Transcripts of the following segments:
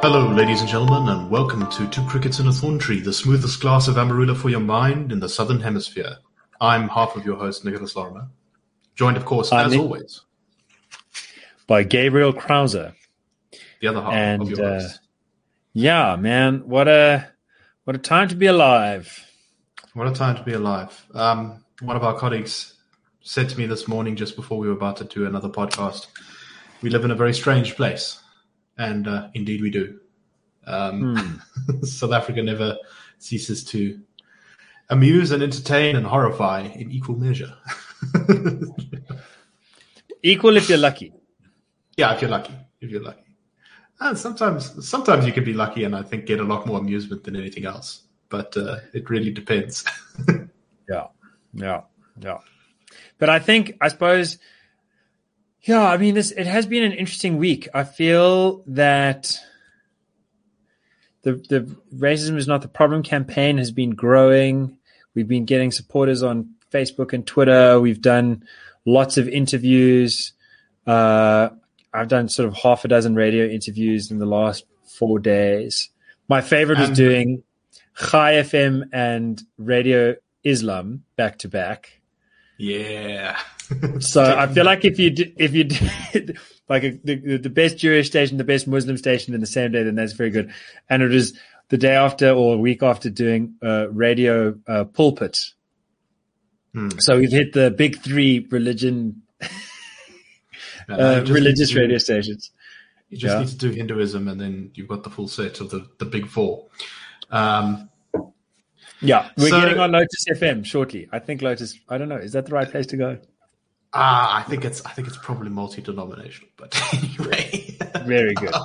Hello, ladies and gentlemen, and welcome to Two Crickets in a Thorn Tree, the smoothest glass of Amarula for your mind in the Southern Hemisphere. I'm half of your host, Nicholas Lorimer, joined, of course, as always, by Gabriel Krauser, the other half of your host. Yeah, man, what a time to be alive. What a time to be alive. One of our colleagues said to me this morning, just before we were about to do another podcast, we live in a very strange place. And indeed we do. South Africa never ceases to amuse and entertain and horrify in equal measure. Equal if you're lucky. Yeah, if you're lucky. And sometimes you can be lucky and I think get a lot more amusement than anything else. But it really depends. Yeah. But I suppose... Yeah, I mean, it has been an interesting week. I feel that the Racism is Not the Problem campaign has been growing. We've been getting supporters on Facebook and Twitter. We've done lots of interviews. I've done sort of half a dozen radio interviews in the last 4 days. My favorite was doing Chai FM and Radio Islam back to back. Yeah. So I feel like if you did like the best Jewish station, the best Muslim station in the same day, then that's very good. And it was the day after or a week after doing radio pulpit. So we've hit the big three religious radio stations. You just need to do Hinduism, and then you've got the full set of the big four. Yeah, we're getting on Lotus FM shortly. I think Lotus. I don't know. Is that the right place to go? I think it's probably multi-denominational, but anyway. Very good.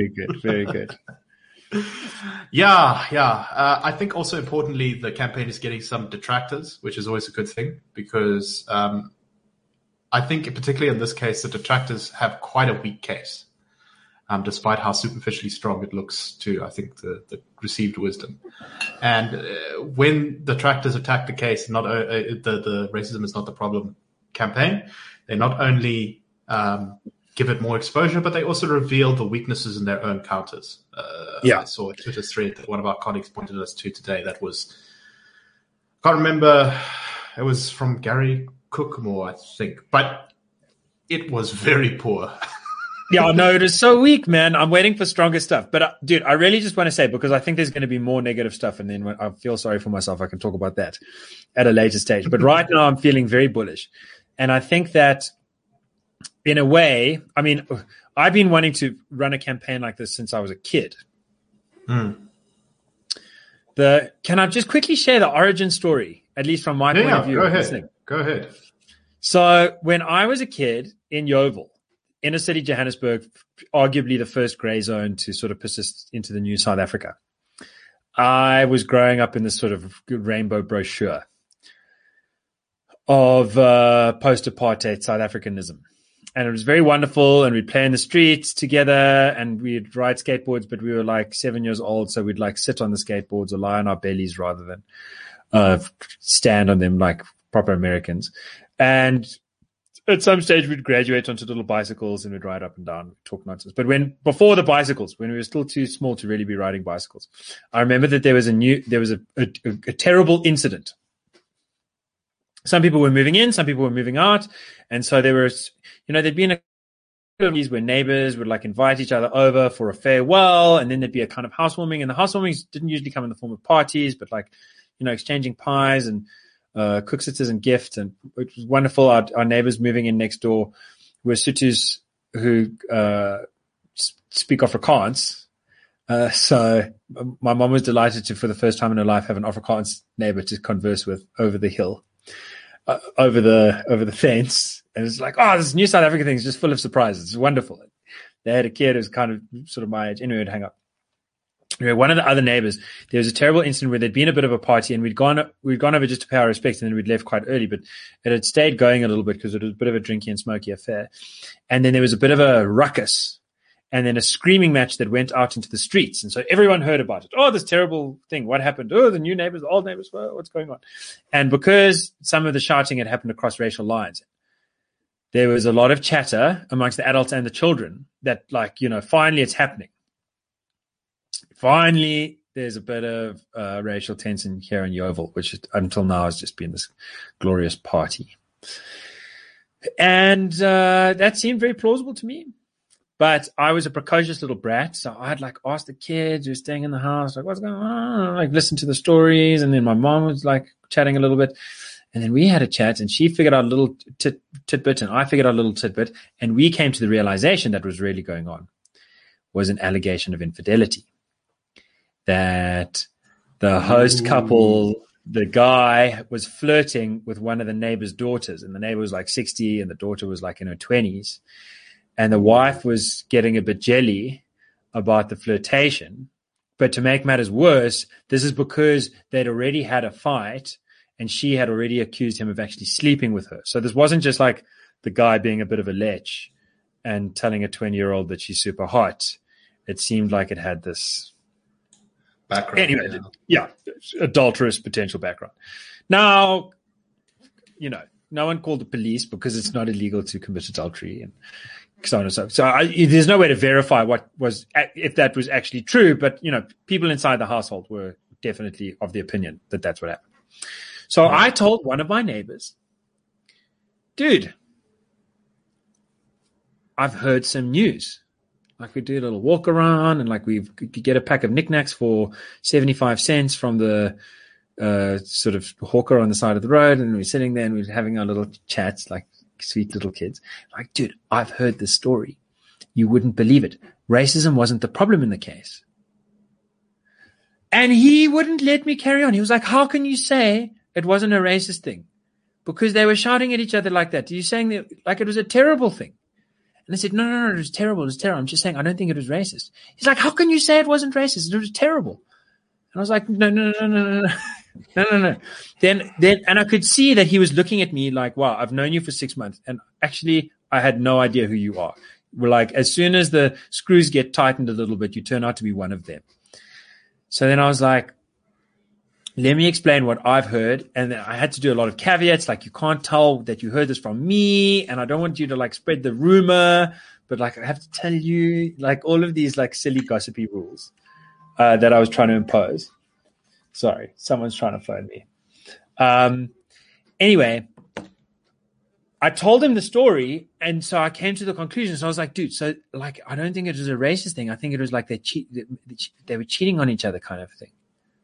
Yeah. I think also importantly, the campaign is getting some detractors, which is always a good thing because I think particularly in this case, the detractors have quite a weak case. Despite how superficially strong it looks to, I think, the received wisdom. And when the detractors attack the case, the Racism is Not the Problem campaign, they not only give it more exposure, but they also reveal the weaknesses in their own counters. I saw a Twitter thread that one of our colleagues pointed us to today that was, I can't remember, it was from Gary Cookmore, I think, but it was very poor. Yeah, no, it is so weak, man. I'm waiting for stronger stuff. But, dude, I really just want to say, because I think there's going to be more negative stuff, and then when I feel sorry for myself, I can talk about that at a later stage. But right now, I'm feeling very bullish. And I think that, in a way, I mean, I've been wanting to run a campaign like this since I was a kid. Can I just quickly share the origin story, at least from my point of view? Go ahead. So, when I was a kid in Yeovil, inner city Johannesburg, arguably the first grey zone to sort of persist into the new South Africa, I was growing up in this sort of rainbow brochure of post-apartheid South Africanism. And it was very wonderful, and we'd play in the streets together, and we'd ride skateboards, but we were like 7 years old, so we'd like sit on the skateboards or lie on our bellies rather than stand on them like proper Americans. And at some stage, we'd graduate onto little bicycles and we'd ride up and down, talk nonsense. But before the bicycles, when we were still too small to really be riding bicycles, I remember that there was a terrible incident. Some people were moving in, some people were moving out. And so there was, there'd been a couple of these where neighbors would like invite each other over for a farewell. And then there'd be a kind of housewarming, and the housewarmings didn't usually come in the form of parties, but like, exchanging pies and cook-sitters and gifts, and it was wonderful. Our neighbors moving in next door were Sotho's who speak Afrikaans. So my mom was delighted to, for the first time in her life, have an Afrikaans neighbor to converse with over the hill, over the fence. And it's like, this new South African thing is just full of surprises. It's wonderful. They had a kid who's kind of sort of my age. Anyway, we'd hang up. Anyway, one of the other neighbors, there was a terrible incident where there'd been a bit of a party, and we'd gone over just to pay our respects, and then we'd left quite early, but it had stayed going a little bit because it was a bit of a drinky and smoky affair. And then there was a bit of a ruckus, and then a screaming match that went out into the streets. And so everyone heard about it. Oh, this terrible thing. What happened? Oh, the new neighbors, the old neighbors. What's going on? And because some of the shouting had happened across racial lines, there was a lot of chatter amongst the adults and the children that, finally it's happening. finally there's a bit of racial tension here in Yeovil, which until now has just been this glorious party. And that seemed very plausible to me. But I was a precocious little brat, so I'd like asked the kids who were staying in the house, like, what's going on? Like, listen to the stories. And then my mom was like chatting a little bit. And then we had a chat, and she figured out a little tidbit, and I figured out a little tidbit. And we came to the realization that was really going on was an allegation of infidelity. That the host couple, the guy was flirting with one of the neighbor's daughters, and the neighbor was like 60 and the daughter was like in her 20s. And the wife was getting a bit jelly about the flirtation. But to make matters worse, this is because they'd already had a fight and she had already accused him of actually sleeping with her. So this wasn't just like the guy being a bit of a lech and telling a 20-year-old that she's super hot. It seemed like it had this background. Anyway, yeah, adulterous potential background. Now, no one called the police because it's not illegal to commit adultery and so on and so on. So there's no way to verify if that was actually true, but people inside the household were definitely of the opinion that that's what happened. So I told one of my neighbors, dude, I've heard some news. Like we do a little walk around and like we get a pack of knickknacks for 75 cents from the sort of hawker on the side of the road. And we're sitting there and we're having our little chats like sweet little kids. Like, dude, I've heard this story. You wouldn't believe it. Racism wasn't the problem in the case. And he wouldn't let me carry on. He was like, how can you say it wasn't a racist thing? Because they were shouting at each other like that. Are you saying that like it was a terrible thing? And I said, no, it was terrible. It was terrible. I'm just saying, I don't think it was racist. He's like, how can you say it wasn't racist? It was terrible. And I was like, no. Then, and I could see that he was looking at me like, wow, I've known you for 6 months. And actually, I had no idea who you are. We're like, as soon as the screws get tightened a little bit, you turn out to be one of them. So then I was like, let me explain what I've heard. And then I had to do a lot of caveats. Like, you can't tell that you heard this from me. And I don't want you to like spread the rumor, but like, I have to tell you like all of these like silly gossipy rules that I was trying to impose. Sorry, someone's trying to phone me. Anyway, I told him the story, and so I came to the conclusion. So I was like, dude, so like, I don't think it was a racist thing. I think it was like they were cheating on each other kind of thing.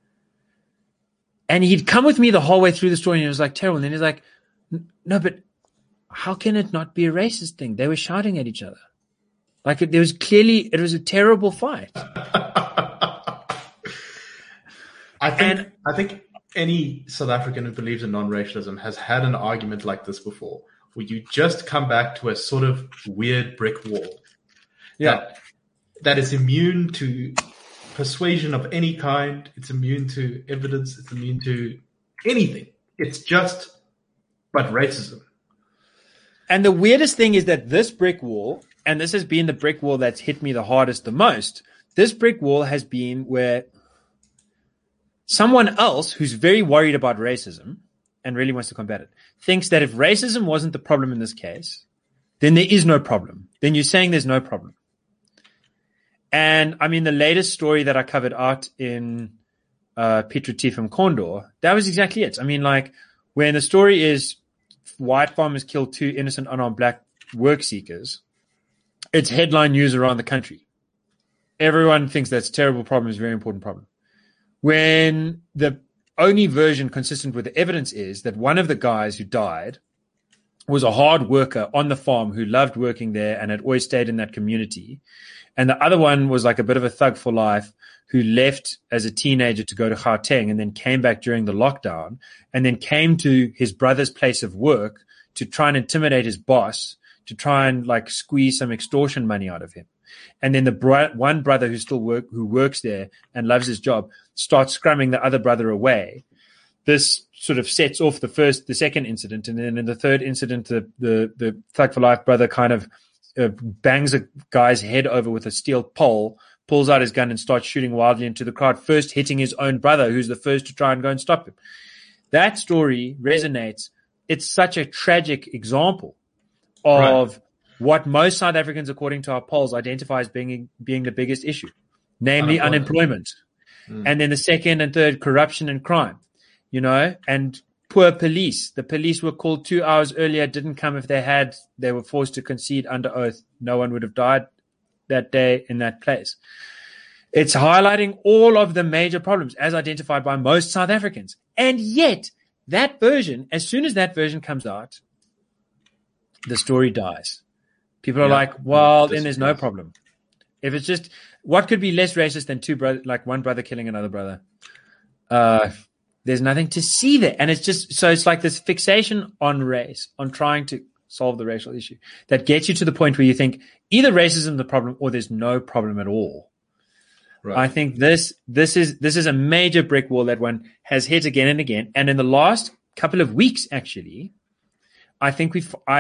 And he'd come with me the whole way through the story, and it was like terrible. And then he's like, no, but how can it not be a racist thing? They were shouting at each other. Like it was a terrible fight. I think any South African who believes in non-racialism has had an argument like this before, where you just come back to a sort of weird brick wall. Yeah. That is immune to persuasion of any kind. It's immune to evidence. It's immune to anything. It's just but racism. And the weirdest thing is that this brick wall, and this has been the brick wall that's hit me the hardest the most, this brick wall has been where someone else who's very worried about racism and really wants to combat it thinks that if racism wasn't the problem in this case, then there is no problem. Then you're saying there's no problem. And I mean, the latest story that I covered out in Piet Retief and Condor, that was exactly it. I mean, like, when the story is white farmers killed 2 innocent unarmed black work seekers, it's headline news around the country. Everyone thinks that's a terrible problem, it's a very important problem. When the only version consistent with the evidence is that one of the guys who died was a hard worker on the farm who loved working there and had always stayed in that community. And the other one was like a bit of a thug for life who left as a teenager to go to Gauteng and then came back during the lockdown and then came to his brother's place of work to try and intimidate his boss, to try and like squeeze some extortion money out of him. And then the one brother who works there and loves his job starts scrumming the other brother away. This sort of sets off the second incident. And then in the third incident, the Thug for Life brother kind of bangs a guy's head over with a steel pole, pulls out his gun and starts shooting wildly into the crowd, first hitting his own brother, who's the first to try and go and stop him. That story resonates. It's such a tragic example of what most South Africans, according to our polls, identify as being the biggest issue. namely unemployment. And then the second and third, corruption and crime, and poor police. The police were called 2 hours earlier, didn't come. If they were forced to concede under oath. No one would have died that day in that place. It's highlighting all of the major problems as identified by most South Africans. And yet that version, as soon as that version comes out, the story dies. People are like, well, then there's no problem. If it's just, what could be less racist than one brother killing another brother? There's nothing to see there. And it's just, so it's like this fixation on race, on trying to solve the racial issue that gets you to the point where you think either racism is the problem or there's no problem at all. Right. I think this is a major brick wall that one has hit again and again. And in the last couple of weeks, actually, I think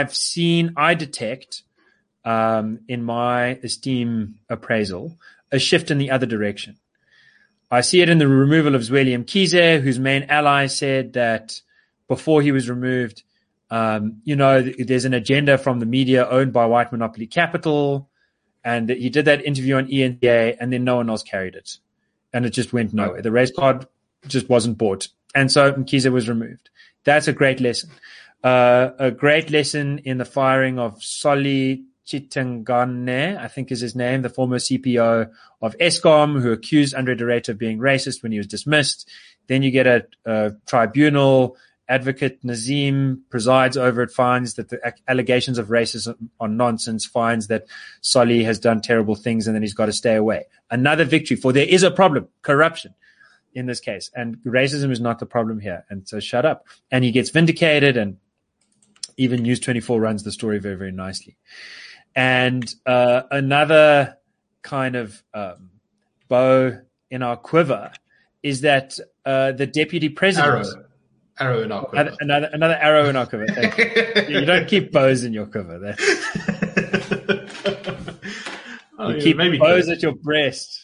I detect in my esteem appraisal a shift in the other direction. I see it in the removal of Zweli Mkhize, whose main ally said that before he was removed, there's an agenda from the media owned by white monopoly capital, and that he did that interview on ENCA, and then no one else carried it, and it just went nowhere. The race card just wasn't bought, and so Mkhize was removed. That's a great lesson. A great lesson in the firing of Solly Chitangane, I think is his name, the former CPO of Eskom, who accused Andre de Ruyter of being racist when he was dismissed. Then you get a tribunal. Advocate Nazim presides over it, finds that the allegations of racism are nonsense, finds that Solly has done terrible things, and then he's got to stay away. Another victory, for there is a problem, corruption in this case, and racism is not the problem here. And so shut up. And he gets vindicated, and even News 24 runs the story very, very nicely. And another kind of bow in our quiver is that the deputy president... Arrow in our quiver. Another arrow in our quiver. Thank you. You don't keep bows in your quiver. You keep bows at your breast.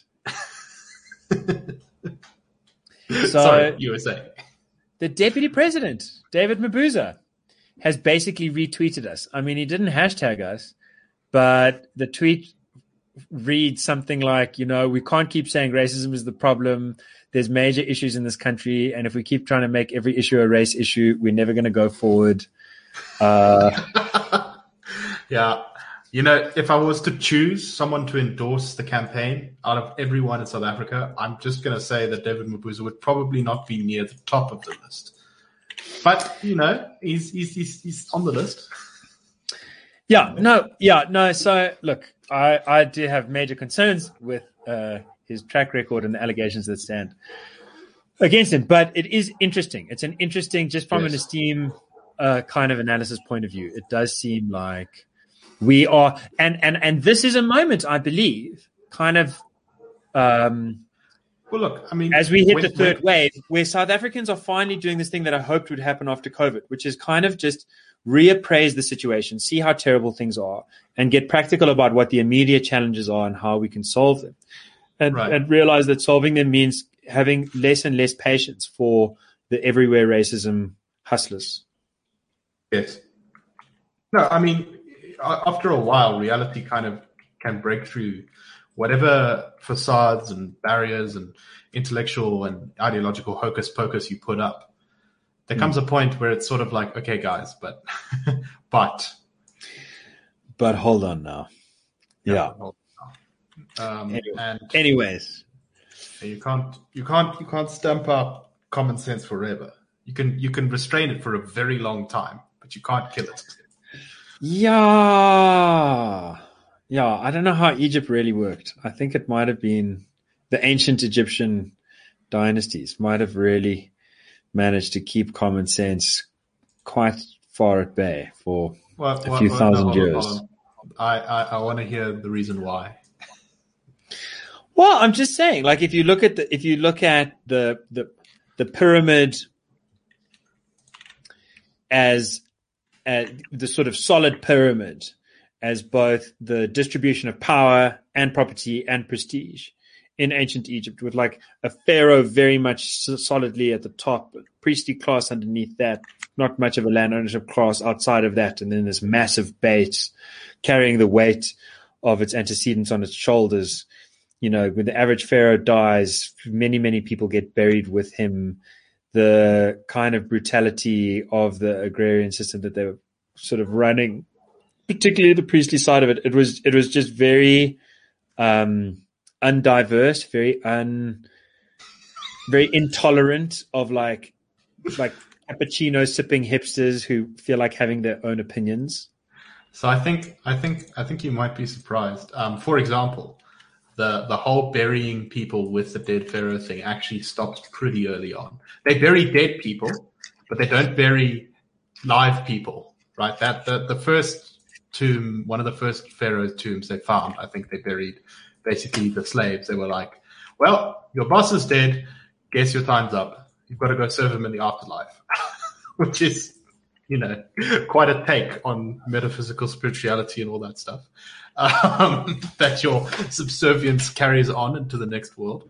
Sorry, you were saying. The deputy president, David Mabuza, has basically retweeted us. I mean, he didn't hashtag us, but the tweet reads something like, we can't keep saying racism is the problem. There's major issues in this country, and if we keep trying to make every issue a race issue, we're never going to go forward. Yeah. If I was to choose someone to endorse the campaign out of everyone in South Africa, I'm just going to say that David Mabuza would probably not be near the top of the list. But, he's on the list. No. So, look, I do have major concerns with his track record and the allegations that stand against him. But it is interesting. It's an interesting, just from an esteem kind of analysis point of view, it does seem like we are, and this is a moment, I believe, kind of, well, look, I mean, as we hit the third wave, where South Africans are finally doing this thing that I hoped would happen after COVID, which is kind of just reappraise the situation, see how terrible things are, and get practical about what the immediate challenges are and how we can solve them. And realize that solving them means having less and less patience for the everywhere racism hustlers. Yes. No, I mean, after a while, reality kind of can break through whatever facades and barriers and intellectual and ideological hocus pocus you put up. There comes a point where it's sort of like, okay, guys, but hold on now. Yeah. Anyways, you can't stamp out common sense forever. You can restrain it for a very long time, but you can't kill it. Yeah. I don't know how Egypt really worked. I think it might have been the ancient Egyptian dynasties might have really managed to keep common sense quite far at bay for a few thousand years. I want to hear the reason why. Well, I'm just saying, like, if you look at the pyramid as the sort of solid pyramid as both the distribution of power and property and prestige in ancient Egypt, with like a pharaoh very much solidly at the top, priestly class underneath that, not much of a land ownership class outside of that, and then this massive base carrying the weight of its antecedents on its shoulders. when the average pharaoh dies, many, many people get buried with him. The kind of brutality of the agrarian system that they were sort of running, particularly the priestly side of it, it was just very undiverse, very intolerant of like cappuccino sipping hipsters who feel like having their own opinions. So I think you might be surprised. For example, the whole burying people with the dead pharaoh thing actually stopped pretty early on. They bury dead people, but they don't bury live people, right? That the first tomb, one of the first pharaoh's tombs they found, I think they buried basically the slaves. They were like, well, your boss is dead. Guess your time's up. You've got to go serve him in the afterlife, which is, quite a take on metaphysical spirituality and all that stuff. That your subservience carries on into the next world.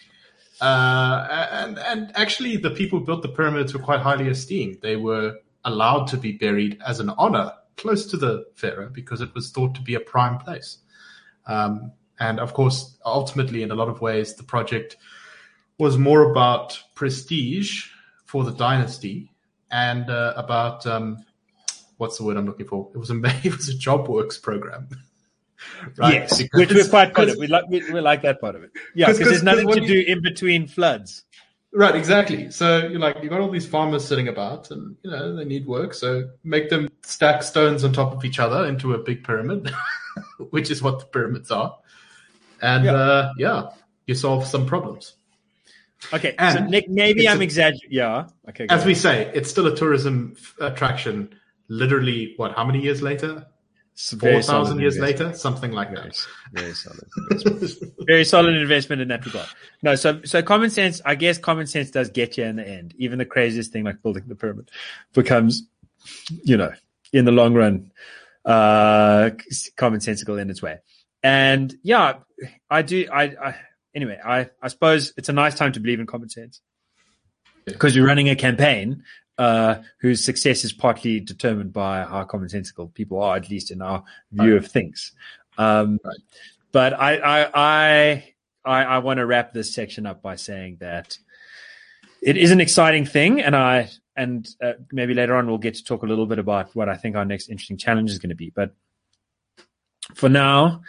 And actually, the people who built the pyramids were quite highly esteemed. They were allowed to be buried as an honor close to the pharaoh because it was thought to be a prime place. And of course, ultimately, in a lot of ways, the project was more about prestige for the dynasty and about what's the word I'm looking for? It was a job works program. Right? Yes, which we're quite good at. We like that part of it. Yeah, because there's nothing to do in between floods. Right, exactly. So you got all these farmers sitting about, and they need work. So make them stack stones on top of each other into a big pyramid, which is what the pyramids are. And you solve some problems. Okay, and so Nick, maybe I'm exaggerating. Yeah. Okay. As we say, it's still a tourism attraction. Literally, how many years later? 4,000 years later, something like that. Very solid investment. Very solid investment in that regard. No, so common sense, I guess common sense does get you in the end. Even the craziest thing like building the pyramid becomes, in the long run, commonsensical in its way. And yeah, I do. Anyway, I suppose it's a nice time to believe in common sense because you're running a campaign whose success is partly determined by how commonsensical people are, at least in our view of things. Right. But I want to wrap this section up by saying that it is an exciting thing, and maybe later on we'll get to talk a little bit about what I think our next interesting challenge is going to be. But for now,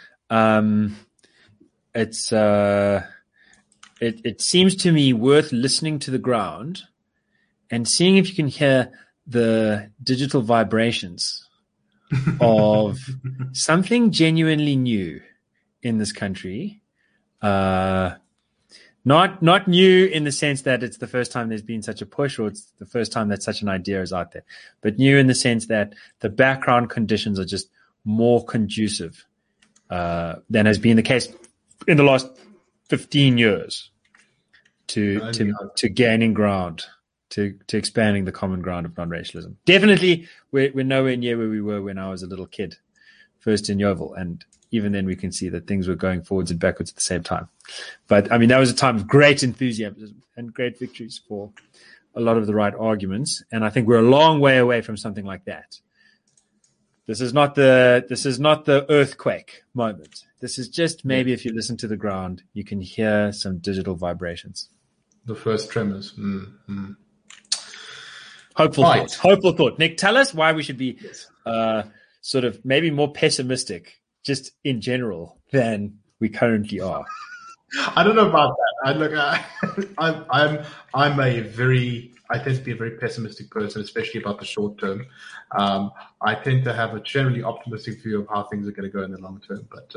it seems to me worth listening to the ground and seeing if you can hear the digital vibrations of something genuinely new in this country. Not new in the sense that it's the first time there's been such a push or it's the first time that such an idea is out there, but new in the sense that the background conditions are just more conducive than has been the case in the last 15 years to gaining ground, to expanding the common ground of non-racialism. Definitely, we're nowhere near where we were when I was a little kid, first in Yeovil, and even then we can see that things were going forwards and backwards at the same time. But I mean, that was a time of great enthusiasm and great victories for a lot of the right arguments, and I think we're a long way away from something like that. This is not the earthquake moment. This is just maybe if you listen to the ground, you can hear some digital vibrations. The first tremors. Mm-hmm. Hopeful thought. Nick, tell us why we should be sort of maybe more pessimistic, just in general, than we currently are. I don't know about that. I tend to be a very pessimistic person, especially about the short term. I tend to have a generally optimistic view of how things are going to go in the long term, but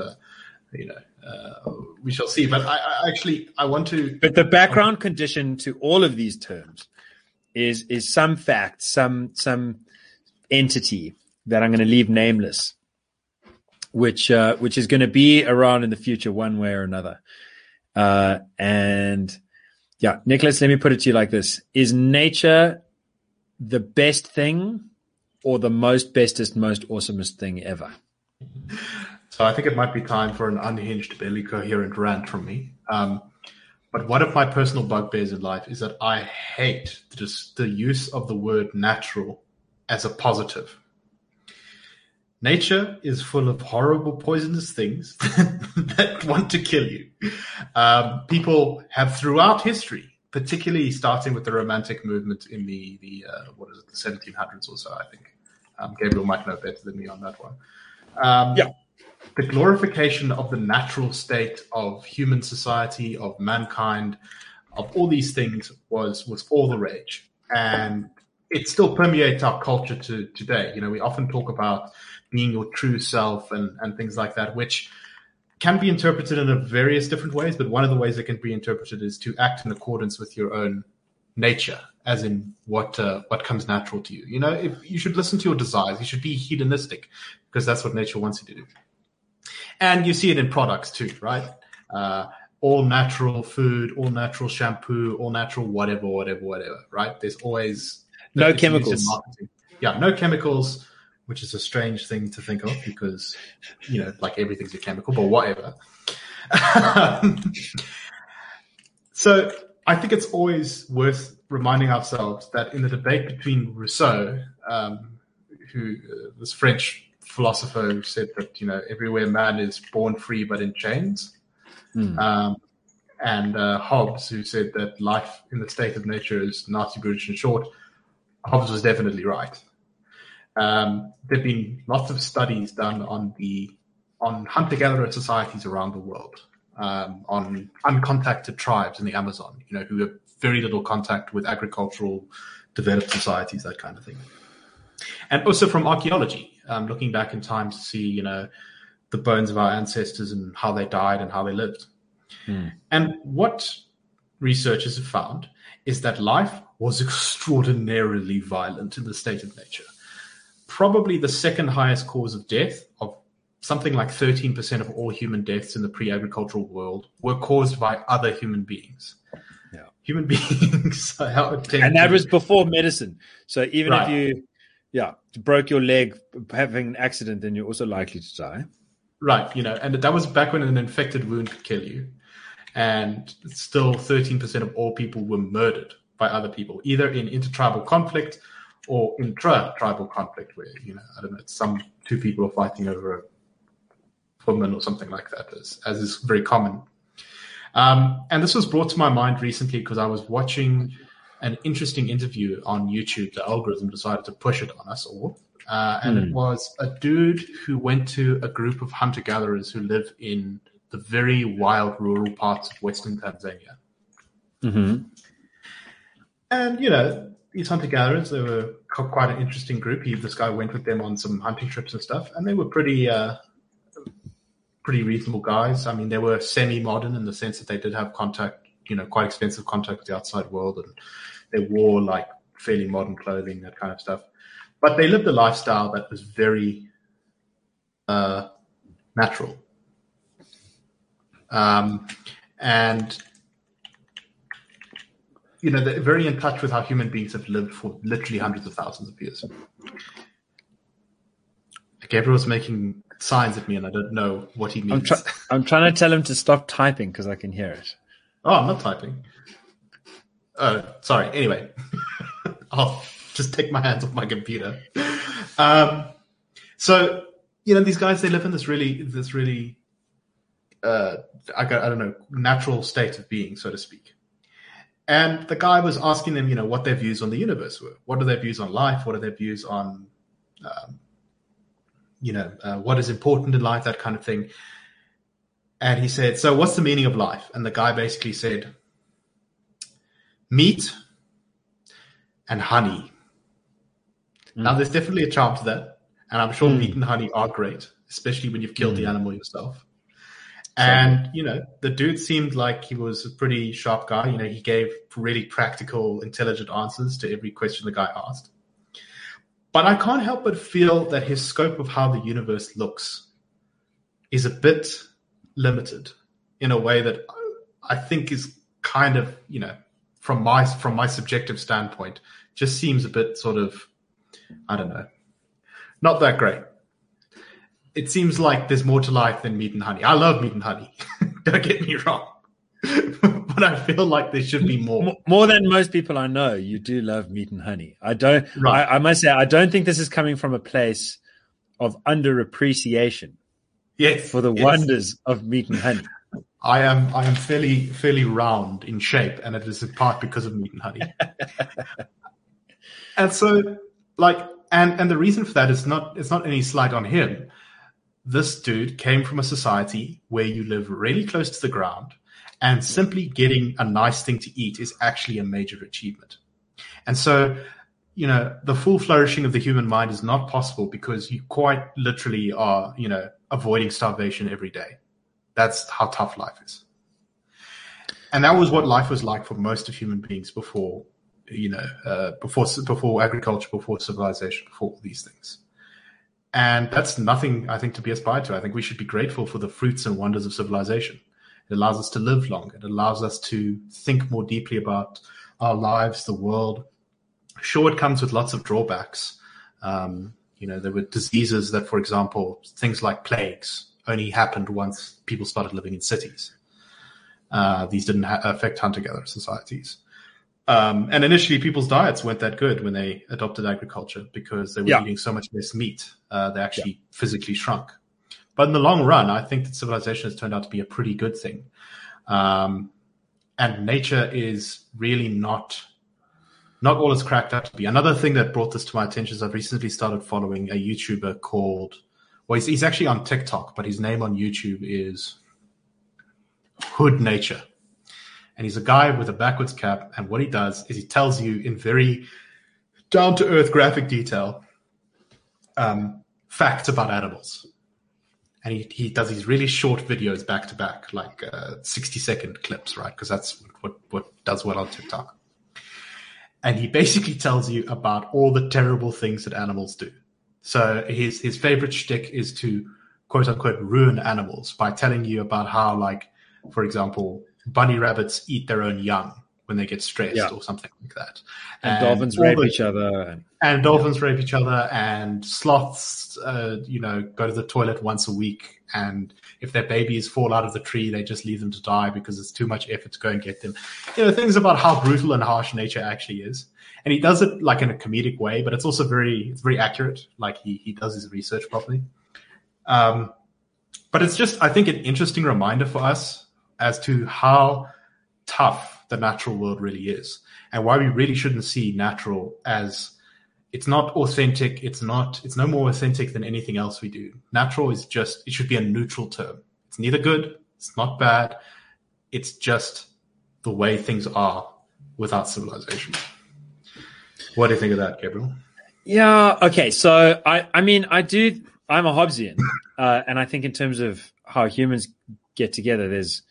we shall see. But I want to. But the background condition to all of these terms is some fact, some entity that I'm going to leave nameless, which is going to be around in the future one way or another. And yeah, Nicholas, let me put it to you like this. Is nature the best thing or the most bestest, most awesomest thing ever? So I think it might be time for an unhinged, barely coherent rant from me. But one of my personal bugbears in life is that I hate the use of the word natural as a positive. nature is full of horrible, poisonous things that want to kill you. People have throughout history, particularly starting with the Romantic movement in the 1700s or so, I think. Gabriel might know better than me on that one. The glorification of the natural state of human society, of mankind, of all these things was all the rage. And it still permeates our culture to today. You know, we often talk about being your true self and things like that, which can be interpreted in various different ways. But one of the ways it can be interpreted is to act in accordance with your own nature, as in what comes natural to you. You know, if you should listen to your desires, you should be hedonistic, because that's what nature wants you to do. And you see it in products too, right? All natural food, all natural shampoo, all natural whatever, right? There's always no chemicals. Yeah, no chemicals, which is a strange thing to think of because, you know, like everything's a chemical, but whatever. So I think it's always worth reminding ourselves that in the debate between Rousseau, this French philosopher who said that, you know, everywhere man is born free but in chains, and Hobbes, who said that life in the state of nature is Nazi brutish and short, Hobbes was definitely right. There have been lots of studies done on hunter-gatherer societies around the world, on uncontacted tribes in the Amazon, you know, who have very little contact with agricultural developed societies, that kind of thing. And also from archaeology, looking back in time to see, you know, the bones of our ancestors and how they died and how they lived. And what researchers have found is that life was extraordinarily violent in the state of nature. Probably the second highest cause of death, of something like 13% of all human deaths in the pre-agricultural world, were caused by other human beings. Yeah. Human beings. And that was before medicine. So even if you broke your leg having an accident, then you're also likely to die. Right, you know, and that was back when an infected wound could kill you. And still 13% of all people were murdered by other people, either in intertribal conflict or intra-tribal conflict, where, you know, I don't know, some two people are fighting over a woman or something like that, as is very common. And this was brought to my mind recently because I was watching an interesting interview on YouTube. The algorithm decided to push it on us all. And it was a dude who went to a group of hunter-gatherers who live in the very wild rural parts of Western Tanzania. Mm-hmm. And, you know, these hunter-gatherers, they were quite an interesting group. This guy went with them on some hunting trips and stuff, and they were pretty reasonable guys. I mean, they were semi-modern in the sense that they did have contact, you know, quite expensive contact with the outside world, and they wore, like, fairly modern clothing, that kind of stuff. But they lived a lifestyle that was very natural. And, you know, they're very in touch with how human beings have lived for literally hundreds of thousands of years. Gabriel's making signs at me, and I don't know what he means. I'm trying to tell him to stop typing because I can hear it. Oh, I'm not typing. Sorry. Anyway, I'll just take my hands off my computer. So, you know, these guys, they live in this really, I don't know, natural state of being, so to speak. And the guy was asking them, you know, what their views on the universe were. What are their views on life? What are their views on, what is important in life, that kind of thing. And he said, so what's the meaning of life? And the guy basically said, meat and honey. Now, there's definitely a charm to that. And I'm sure meat and honey are great, especially when you've killed the animal yourself. And, you know, the dude seemed like he was a pretty sharp guy. You know, he gave really practical, intelligent answers to every question the guy asked. But I can't help but feel that his scope of how the universe looks is a bit limited in a way that I think is kind of, you know, from my subjective standpoint, just seems a bit sort of, I don't know, not that great. It seems like there's more to life than meat and honey. I love meat and honey. Don't get me wrong. But I feel like there should be more. More than most people I know, you do love meat and honey. I don't. Right. I must say, I don't think this is coming from a place of underappreciation Yes. for the wonders of meat and honey. I am fairly round in shape, and it is in part because of meat and honey. And so, and the reason for that is it's not any slight on him. This dude came from a society where you live really close to the ground, and simply getting a nice thing to eat is actually a major achievement. And so, the full flourishing of the human mind is not possible because you quite literally are, avoiding starvation every day. That's how tough life is. And that was what life was like for most of human beings before, before agriculture, before civilization, before all these things. And that's nothing, I think, to be aspired to. I think we should be grateful for the fruits and wonders of civilization. It allows us to live longer. It allows us to think more deeply about our lives, the world. Sure, it comes with lots of drawbacks. There were diseases that, for example, things like plagues only happened once people started living in cities. These didn't affect hunter-gatherer societies. And initially, people's diets weren't that good when they adopted agriculture because they were eating so much less meat. They actually physically shrunk. But in the long run, I think that civilization has turned out to be a pretty good thing. And nature is really not all it's cracked up to be. Another thing that brought this to my attention is I've recently started following a YouTuber called, he's actually on TikTok, but his name on YouTube is Hood Nature. And he's a guy with a backwards cap. And what he does is he tells you in very down-to-earth graphic detail facts about animals. And he does these really short videos back-to-back, like 60-second clips, right? Because that's what does well on TikTok. And he basically tells you about all the terrible things that animals do. So his favorite shtick is to, quote-unquote, ruin animals by telling you about how, like, for example, bunny rabbits eat their own young when they get stressed or something like that. And dolphins rape each other. And dolphins rape each other, and sloths, go to the toilet once a week. And if their babies fall out of the tree, they just leave them to die because it's too much effort to go and get them. Things about how brutal and harsh nature actually is. And he does it like in a comedic way, but it's also very accurate. Like he does his research properly. But it's just, I think, an interesting reminder for us as to how tough the natural world really is, and why we really shouldn't see natural as, it's not authentic. It's no more authentic than anything else we do. Natural is just, it should be a neutral term. It's neither good. It's not bad. It's just the way things are without civilization. What do you think of that, Gabriel? Yeah. Okay. So I'm a Hobbesian, and I think in terms of how humans get together,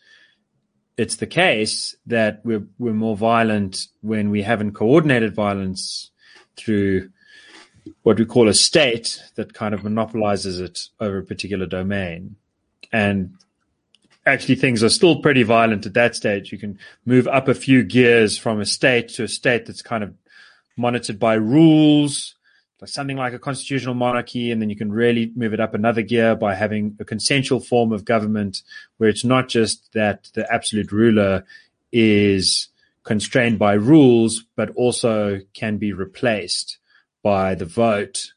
it's the case that we're more violent when we haven't coordinated violence through what we call a state that kind of monopolizes it over a particular domain. And actually things are still pretty violent at that stage. You can move up a few gears from a state to a state that's kind of monitored by rules, like something like a constitutional monarchy, and then you can really move it up another gear by having a consensual form of government where it's not just that the absolute ruler is constrained by rules, but also can be replaced by the vote.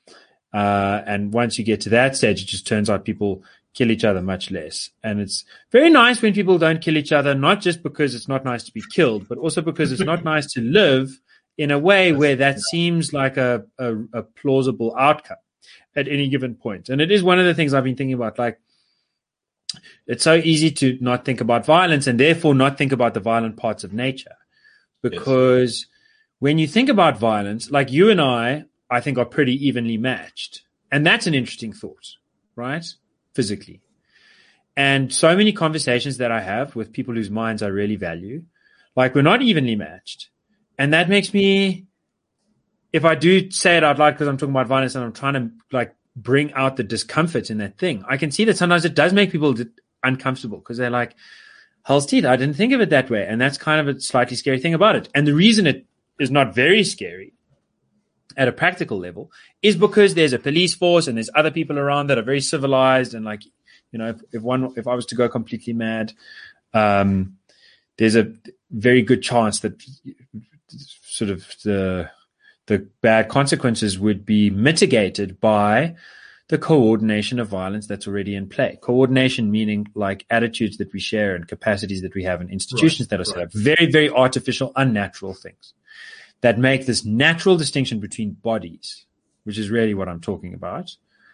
And once you get to that stage, it just turns out people kill each other much less. And it's very nice when people don't kill each other, not just because it's not nice to be killed, but also because it's not nice to live in a way where that seems like a plausible outcome at any given point. And it is one of the things I've been thinking about. Like, it's so easy to not think about violence and therefore not think about the violent parts of nature. Because when you think about violence, like you and I think are pretty evenly matched. And that's an interesting thought, right? Physically. And so many conversations that I have with people whose minds I really value, like we're not evenly matched. And that makes me, if I do say it out loud because I'm talking about violence and I'm trying to like bring out the discomfort in that thing, I can see that sometimes it does make people uncomfortable because they're like, hell's teeth, I didn't think of it that way. And that's kind of a slightly scary thing about it. And the reason it is not very scary at a practical level is because there's a police force and there's other people around that are very civilized. And like, if I was to go completely mad, there's a very good chance that sort of the bad consequences would be mitigated by the coordination of violence that's already in play. Coordination meaning like attitudes that we share and capacities that we have and institutions that are set up. Very, very artificial, unnatural things that make this natural distinction between bodies, which is really what I'm talking about,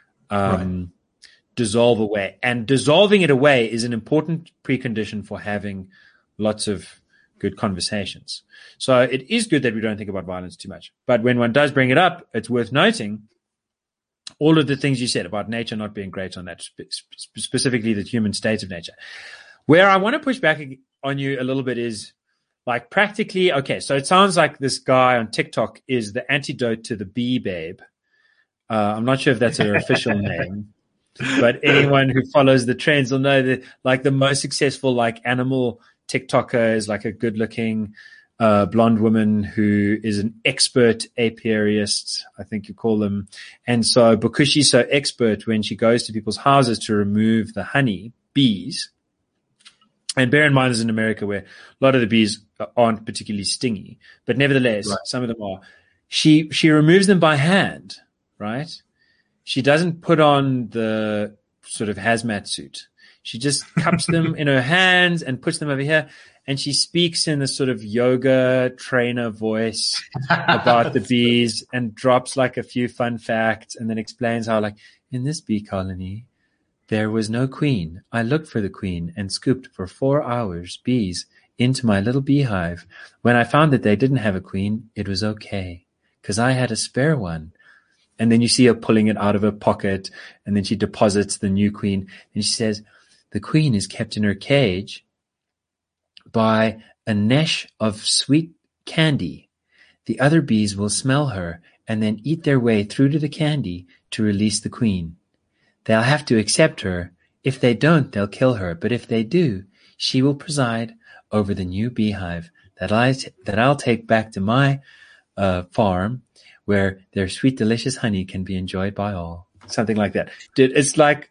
dissolve away. And dissolving it away is an important precondition for having lots of good conversations. So it is good that we don't think about violence too much. But when one does bring it up, it's worth noting all of the things you said about nature not being great on that, specifically the human state of nature. Where I want to push back on you a little bit is like practically, okay, so it sounds like this guy on TikTok is the antidote to the bee babe. I'm not sure if that's her official name, but anyone who follows the trends will know that like the most successful like animal TikToker is like a good looking blonde woman who is an expert apiarist, I think you call them. And so because she's so expert, when she goes to people's houses to remove the honey, bees, and bear in mind this is in America where a lot of the bees aren't particularly stingy, but nevertheless, some of them are. She removes them by hand, right? She doesn't put on the sort of hazmat suit. She just cups them in her hands and puts them over here. And she speaks in this sort of yoga trainer voice about the bees and drops like a few fun facts and then explains how like in this bee colony, there was no queen. I looked for the queen and scooped for 4 hours bees into my little beehive. When I found that they didn't have a queen, it was okay because I had a spare one. And then you see her pulling it out of her pocket and then she deposits the new queen and she says, the queen is kept in her cage by a nesh of sweet candy. The other bees will smell her and then eat their way through to the candy to release the queen. They'll have to accept her. If they don't, they'll kill her. But if they do, she will preside over the new beehive that I'll take back to my farm where their sweet, delicious honey can be enjoyed by all. Something like that. Dude, it's like...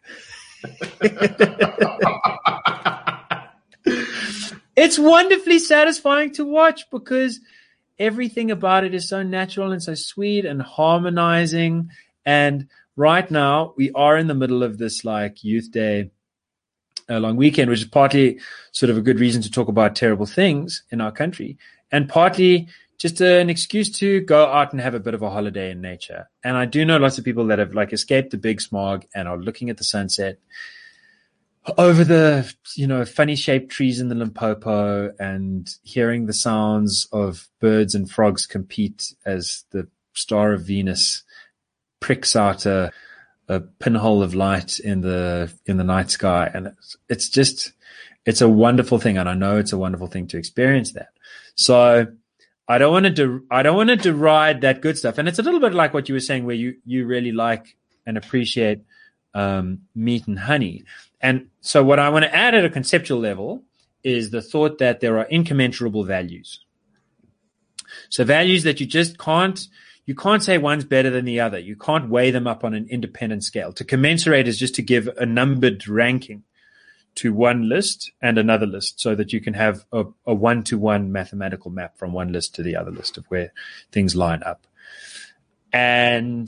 It's wonderfully satisfying to watch because everything about it is so natural and so sweet and harmonizing. And right now we are in the middle of this like Youth Day long weekend, which is partly sort of a good reason to talk about terrible things in our country and partly just an excuse to go out and have a bit of a holiday in nature. And I do know lots of people that have like escaped the big smog and are looking at the sunset over the, funny shaped trees in the Limpopo and hearing the sounds of birds and frogs compete as the star of Venus pricks out a pinhole of light in the night sky. And it's a wonderful thing. And I know it's a wonderful thing to experience that. So I don't want to deride that good stuff. And it's a little bit like what you were saying where you really like and appreciate meat and honey. And so what I want to add at a conceptual level is the thought that there are incommensurable values. So values that you can't say one's better than the other. You can't weigh them up on an independent scale. To commensurate is just to give a numbered ranking to one list and another list so that you can have a one-to-one mathematical map from one list to the other list of where things line up. And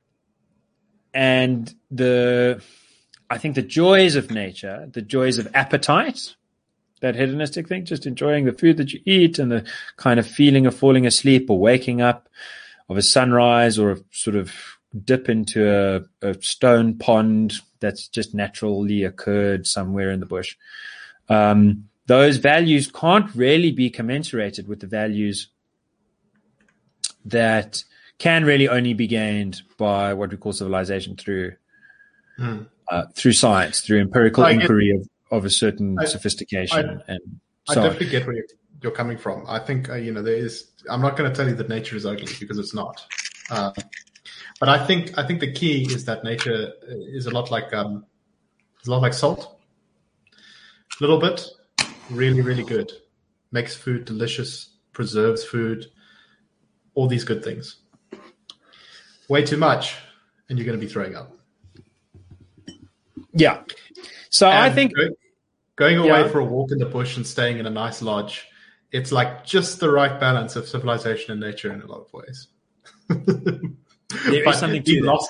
I think the joys of nature, the joys of appetite, that hedonistic thing, just enjoying the food that you eat and the kind of feeling of falling asleep or waking up, of a sunrise or a sort of dip into a stone pond that's just naturally occurred somewhere in the bush. Those values can't really be commensurated with the values that can really only be gained by what we call civilization through science, through empirical inquiry of a certain sophistication. I definitely get where you're coming from. I think I'm not going to tell you that nature is ugly because it's not. But I think the key is that nature is a lot like salt. A little bit, really, really good. Makes food delicious, preserves food, all these good things. Way too much, and you're going to be throwing up. Yeah. So I think going away for a walk in the bush and staying in a nice lodge, it's like just the right balance of civilization and nature in a lot of ways. There is something to that.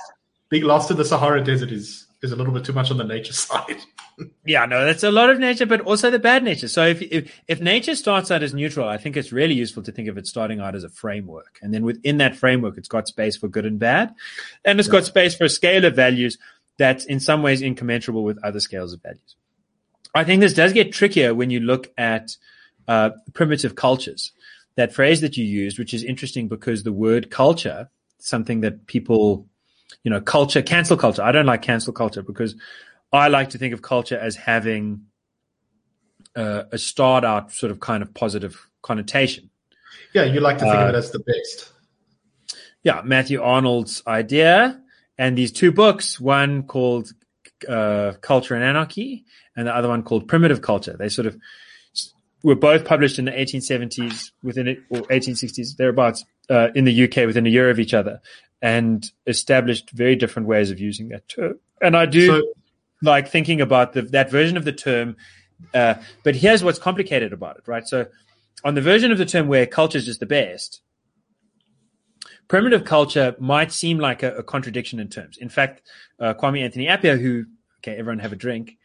being lost in the Sahara Desert is a little bit too much on the nature side. Yeah, no, that's a lot of nature, but also the bad nature. So if nature starts out as neutral, I think it's really useful to think of it starting out as a framework. And then within that framework, it's got space for good and bad. And it's got space for a scale of values that's in some ways incommensurable with other scales of values. I think this does get trickier when you look at primitive cultures. That phrase that you used, which is interesting because the word culture, something that people, culture, cancel culture. I don't like cancel culture because I like to think of culture as having a start out sort of kind of positive connotation. Yeah, you like to think of it as the best. Yeah, Matthew Arnold's idea, and these two books, one called Culture and Anarchy, and the other one called Primitive Culture. They sort of were both published in the 1870s, or 1860s, thereabouts, in the UK within a year of each other, and established very different ways of using that term. And I do like thinking about that version of the term, but here's what's complicated about it, right? So on the version of the term where culture is just the best, primitive culture might seem like a contradiction in terms. In fact, Kwame Anthony Appiah, who, okay, everyone have a drink,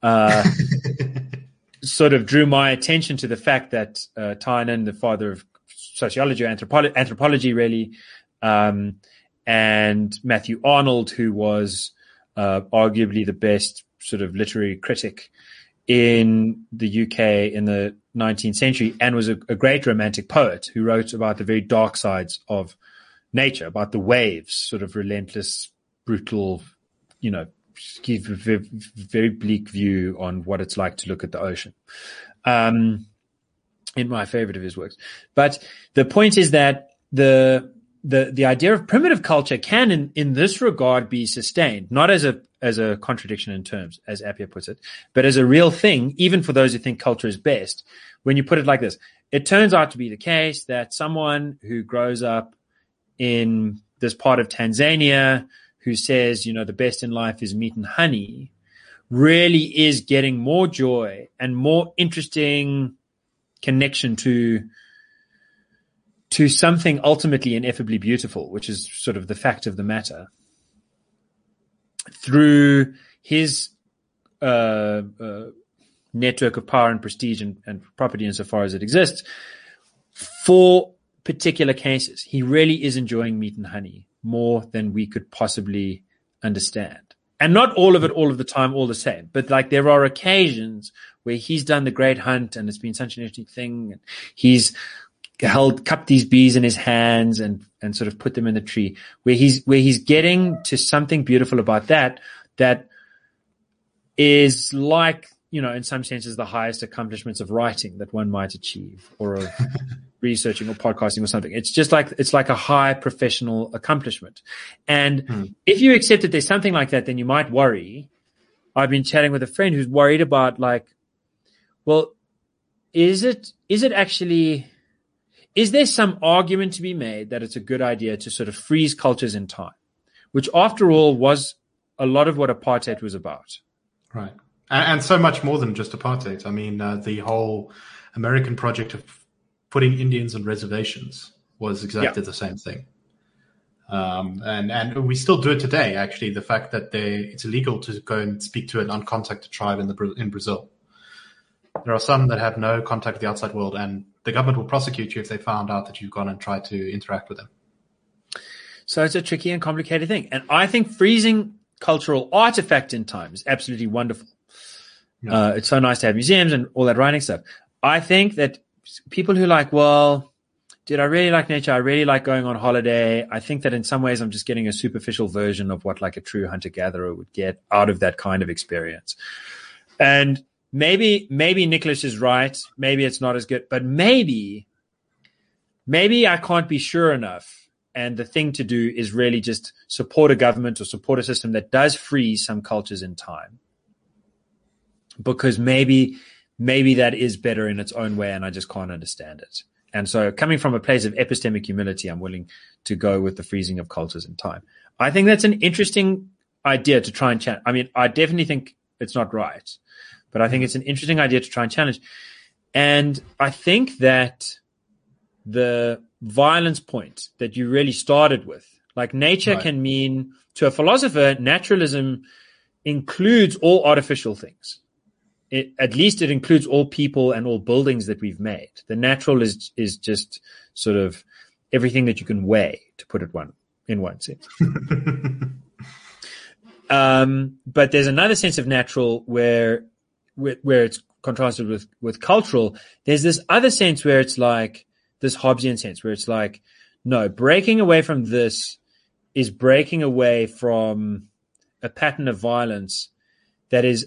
sort of drew my attention to the fact that Tynan, the father of sociology, anthropology really, and Matthew Arnold, who was arguably the best sort of literary critic in the UK in the 19th century, and was a great romantic poet who wrote about the very dark sides of nature, about the waves, sort of relentless, brutal, give a very bleak view on what it's like to look at the ocean. In my favorite of his works. But the point is that the idea of primitive culture can in this regard be sustained, not as a contradiction in terms, as Appiah puts it, but as a real thing, even for those who think culture is best. When you put it like this, it turns out to be the case that someone who grows up in this part of Tanzania, who says, the best in life is meat and honey, really is getting more joy and more interesting connection to something ultimately ineffably beautiful, which is sort of the fact of the matter, through his network of power and prestige and property insofar as it exists. For particular cases, he really is enjoying meat and honey more than we could possibly understand. And not all of it, all of the time, all the same. But like there are occasions where he's done the great hunt and it's been such an interesting thing. And he's cupped these bees in his hands and sort of put them in the tree, where he's getting to something beautiful about that is like, in some senses, the highest accomplishments of writing that one might achieve, or of researching or podcasting or something. It's just like, it's like a high professional accomplishment. And if you accept that there's something like that, then you might worry. I've been chatting with a friend who's worried about is there some argument to be made that it's a good idea to sort of freeze cultures in time, which after all was a lot of what apartheid was about. Right. And so much more than just apartheid. I mean, the whole American project of putting Indians on reservations was exactly the same thing. And we still do it today, actually, the fact that it's illegal to go and speak to an uncontacted tribe in Brazil. There are some that have no contact with the outside world, and the government will prosecute you if they found out that you've gone and tried to interact with them. So it's a tricky and complicated thing. And I think freezing cultural artifact in time is absolutely wonderful. Yeah. It's so nice to have museums and all that writing stuff. I think that people who dude, I really like nature. I really like going on holiday. I think that in some ways I'm just getting a superficial version of what like a true hunter-gatherer would get out of that kind of experience. And maybe Nicholas is right. Maybe it's not as good, but maybe I can't be sure enough. And the thing to do is really just support a government or support a system that does freeze some cultures in time. Because maybe that is better in its own way and I just can't understand it. And so coming from a place of epistemic humility, I'm willing to go with the freezing of cultures in time. I think that's an interesting idea to try and challenge. I mean, I definitely think it's not right, but I think it's an interesting idea to try and challenge. And I think that the violence point that you really started with, Like nature Right. can mean, to a philosopher, naturalism includes all artificial things. At least it includes all people and all buildings that we've made. The natural is just sort of everything that you can weigh, to put it in one sense. But there's another sense of natural where it's contrasted with cultural. There's this other sense where it's like this Hobbesian sense where it's like, no, breaking away from this is breaking away from a pattern of violence that is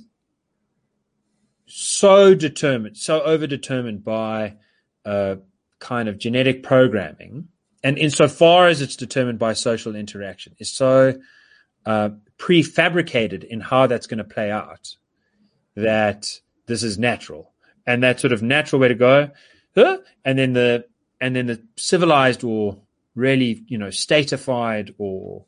so determined, so overdetermined by kind of genetic programming, and insofar as it's determined by social interaction, is so prefabricated in how that's going to play out that this is natural, and that sort of natural way to go, and then the civilized or really, statified or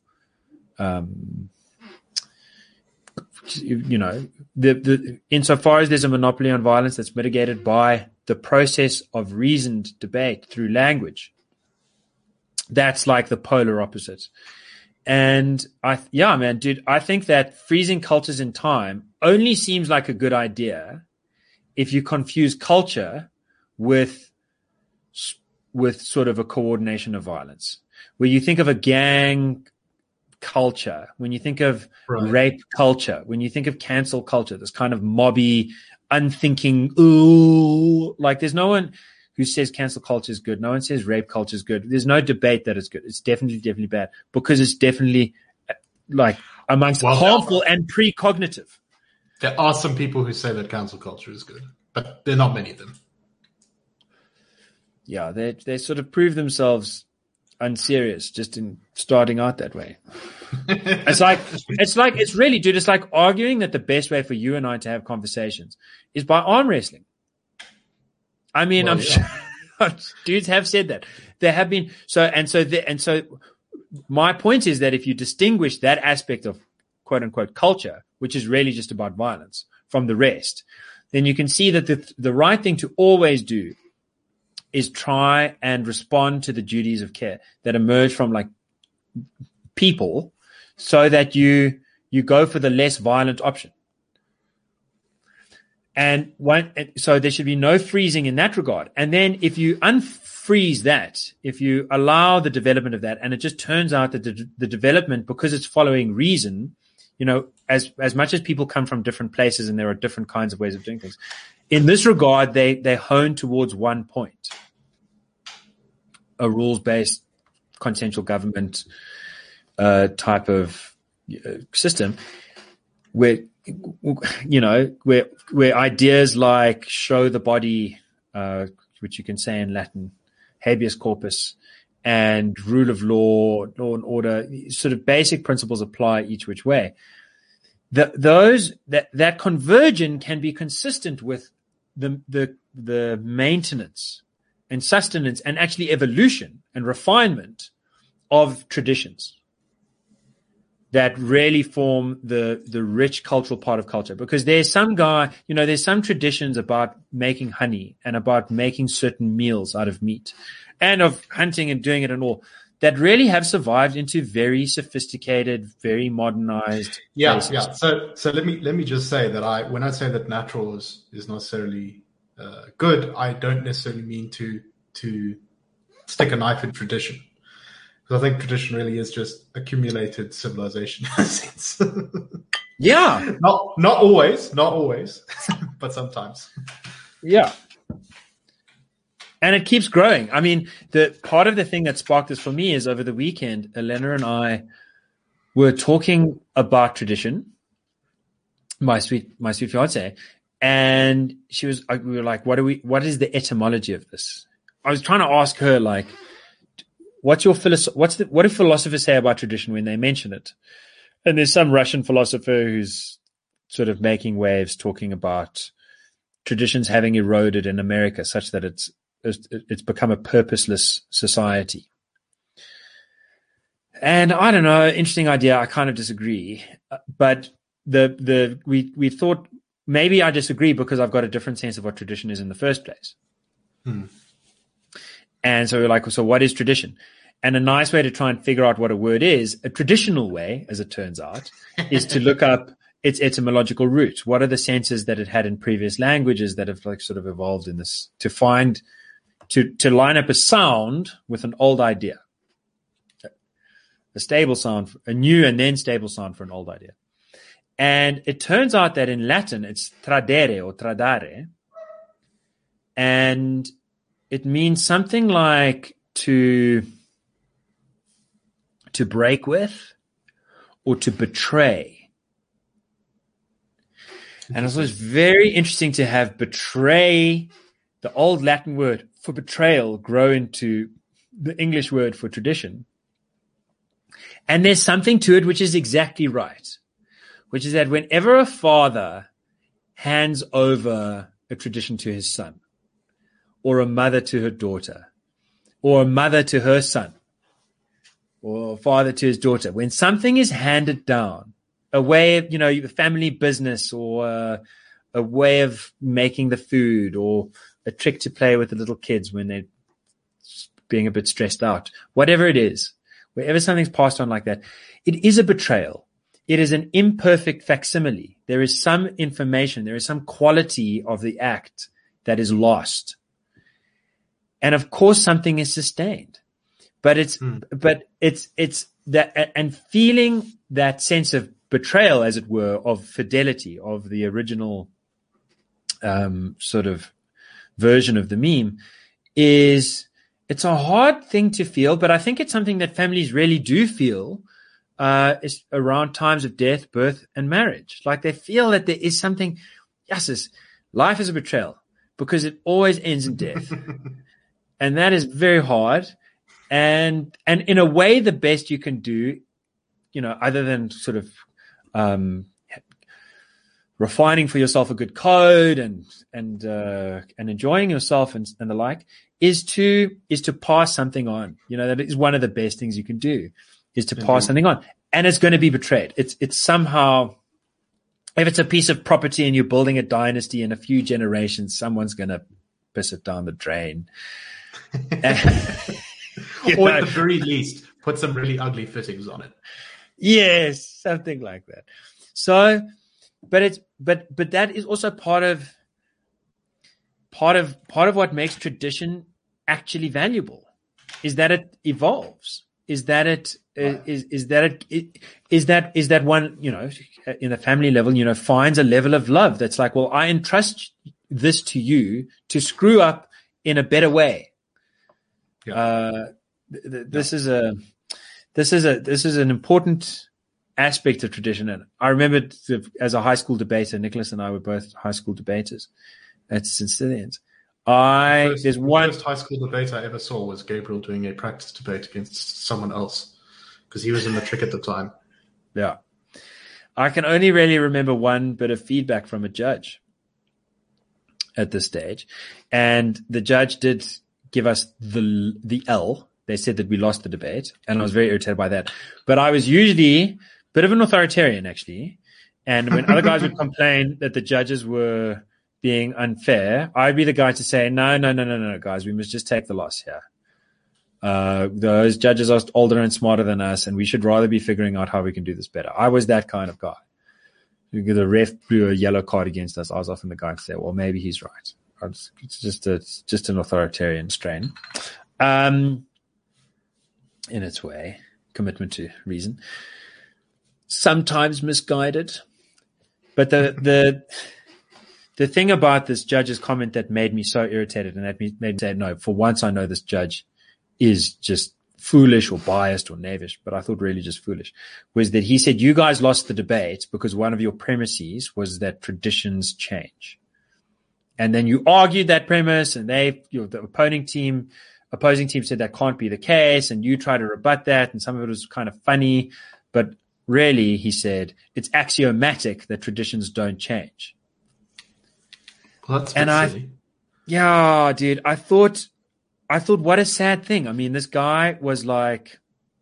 the insofar as there's a monopoly on violence that's mitigated by the process of reasoned debate through language, that's like the polar opposite. And I think that freezing cultures in time only seems like a good idea if you confuse culture with sort of a coordination of violence, where you think of a gang culture, when you think of rape culture, when you think of cancel culture, this kind of mobby, unthinking, like there's no one who says cancel culture is good. No one says rape culture is good. There's no debate that it's good. It's definitely bad because it's definitely like amongst harmful and precognitive. There are some people who say that cancel culture is good, but there are not many of them. Yeah, they sort of prove themselves unserious just in starting out that way. It's like arguing that the best way for you and I to have conversations is by arm wrestling. I mean, sure dudes have said that. There have been so my point is that if you distinguish that aspect of quote unquote culture, which is really just about violence, from the rest, then you can see that the right thing to always do is try and respond to the duties of care that emerge from like people, so that you go for the less violent option. And so there should be no freezing in that regard. And then if you unfreeze that, if you allow the development of that, and it just turns out that the development, because it's following reason, as much as people come from different places and there are different kinds of ways of doing things, in this regard, they hone towards one point: a rules-based consensual government type of system where ideas like show the body, which you can say in Latin, habeas corpus, and rule of law and order, sort of basic principles apply each which way. That conversion can be consistent with the maintenance and sustenance and actually evolution and refinement of traditions that really form the rich cultural part of culture. Because there's some traditions about making honey and about making certain meals out of meat and of hunting and doing it and all that really have survived into very sophisticated, very modernized places. Yeah. So let me just say that when I say that natural is necessarily good, I don't necessarily mean to stick a knife in tradition. Because I think tradition really is just accumulated civilization in a sense. Yeah. Not always, but sometimes. Yeah. And it keeps growing. I mean, the part of the thing that sparked this for me is over the weekend, Elena and I were talking about tradition, my sweet fiance, and we were like, what is the etymology of this? I was trying to ask her, like, what do philosophers say about tradition when they mention it? And there's some Russian philosopher who's sort of making waves talking about traditions having eroded in America such that it's become a purposeless society. And I don't know, interesting idea. I kind of disagree, but we thought maybe I disagree because I've got a different sense of what tradition is in the first place. And so we're like, so what is tradition? And a nice way to try and figure out what a word is, a traditional way, as it turns out, is to look up its etymological root. What are the senses that it had in previous languages that have like sort of evolved in this to find, to line up a sound with an old idea, a stable sound, a new and then stable sound for an old idea. And it turns out that in Latin, it's tradere or tradare, and it means something like to break with or to betray. And it was very interesting to have betray, the old Latin word for betrayal, grow into the English word for tradition. And there's something to it which is exactly right, which is that whenever a father hands over a tradition to his son, or a mother to her daughter, or a mother to her son, or a father to his daughter, when something is handed down, a way of, a family business, or a way of making the food, or a trick to play with the little kids when they're being a bit stressed out, whatever it is, wherever something's passed on like that, it is a betrayal. It is an imperfect facsimile. There is some information, there is some quality of the act that is lost. And of course, something is sustained, but it's that, and feeling that sense of betrayal, as it were, of fidelity of the original, sort of version of the meme it's a hard thing to feel, but I think it's something that families really do feel, is around times of death, birth, and marriage. Like they feel that there is something, yes, life is a betrayal because it always ends in death. And that is very hard. And in a way, the best you can do, other than sort of, refining for yourself a good code and enjoying yourself and the like, is to pass something on. That is one of the best things you can do, is to pass something on. And it's going to be betrayed. It's somehow, if it's a piece of property and you're building a dynasty in a few generations, someone's going to piss it down the drain. Or at the very least, put some really ugly fittings on it. Yes, something like that. So, but that is also part of what makes tradition actually valuable, is that it evolves, is that one, in the family level, finds a level of love that's like, well, I entrust this to you to screw up in a better way. Yeah. This is an important aspect of tradition. And I remember as a high school debater, Nicholas and I were both high school debaters at Cincinnatians. The first high school debate I ever saw was Gabriel doing a practice debate against someone else because he was in matric at the time. Yeah. I can only really remember one bit of feedback from a judge at this stage. And the judge did give us the L. They said that we lost the debate, and I was very irritated by that. But I was usually a bit of an authoritarian, actually. And when other guys would complain that the judges were being unfair, I'd be the guy to say, no, guys, we must just take the loss here. Those judges are older and smarter than us, and we should rather be figuring out how we can do this better. I was that kind of guy. The ref blew a yellow card against us. I was often the guy to say, well, maybe he's right. It's just an authoritarian strain. In its way, commitment to reason, sometimes misguided. But the thing about this judge's comment that made me so irritated and that made me say, no, for once I know this judge is just foolish or biased or knavish, but I thought really just foolish, was that he said, you guys lost the debate because one of your premises was that traditions change. And then you argued that premise, and the opposing team said that can't be the case, and you try to rebut that, and some of it was kind of funny, but really, he said, it's axiomatic that traditions don't change. Well, that's silly. Yeah, dude, I thought, what a sad thing. I mean, this guy was like,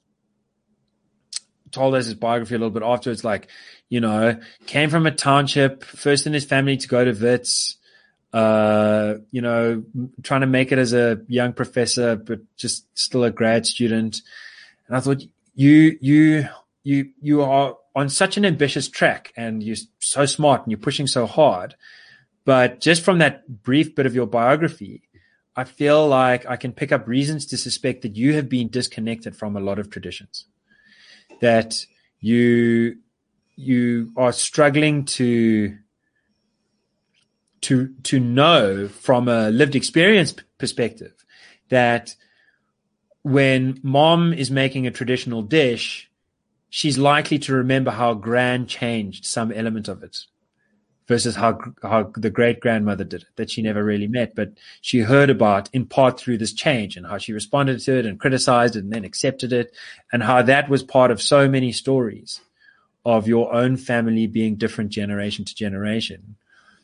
told us his biography a little bit afterwards, like, came from a township, first in his family to go to Wits, trying to make it as a young professor, but just still a grad student. And I thought, you are on such an ambitious track, and you're so smart and you're pushing so hard. But just from that brief bit of your biography, I feel like I can pick up reasons to suspect that you have been disconnected from a lot of traditions, that you are struggling to know from a lived experience perspective that when mom is making a traditional dish, she's likely to remember how Gran changed some element of it versus how the great-grandmother did it, that she never really met, but she heard about in part through this change, and how she responded to it and criticized it and then accepted it, and how that was part of so many stories of your own family being different generation to generation,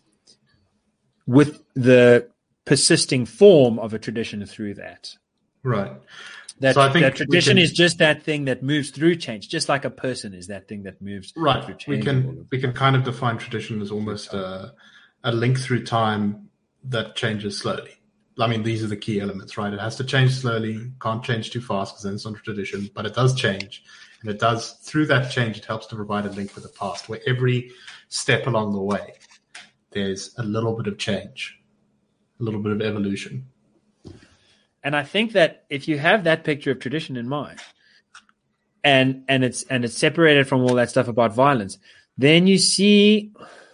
with the persisting form of a tradition through that. Right. That, so I think that tradition is just that thing that moves through change, just like a person is that thing that moves through change. We can kind of define tradition as almost a link through time that changes slowly. I mean, these are the key elements, right? It has to change slowly, can't change too fast because then it's not a tradition, but it does change. And it does, through that change, it helps to provide a link with the past, where every step along the way, there's a little bit of change, a little bit of evolution. And I think that if you have that picture of tradition in mind, and it's separated from all that stuff about violence, then you see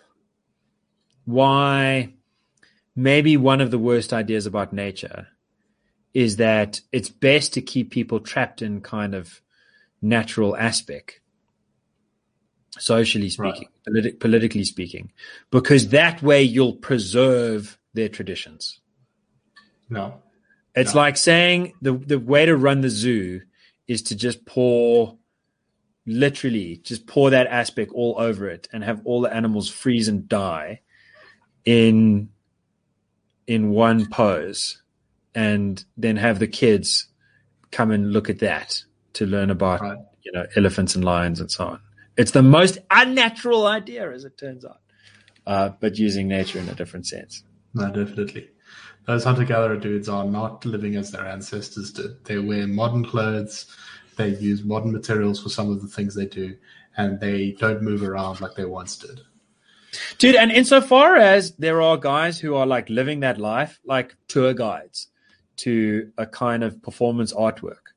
why maybe one of the worst ideas about nature is that it's best to keep people trapped in kind of natural aspect, socially speaking, right. Politically speaking, because that way you'll preserve their traditions. No. It's like saying the way to run the zoo is to just pour that aspect all over it and have all the animals freeze and die in one pose, and then have the kids come and look at that to learn about, right. Elephants and lions and so on. It's the most unnatural idea, as it turns out, but using nature in a different sense. No, definitely. Those hunter-gatherer dudes are not living as their ancestors did. They wear modern clothes, they use modern materials for some of the things they do, and they don't move around like they once did. Dude, and insofar as there are guys who are like living that life, like tour guides to a kind of performance artwork,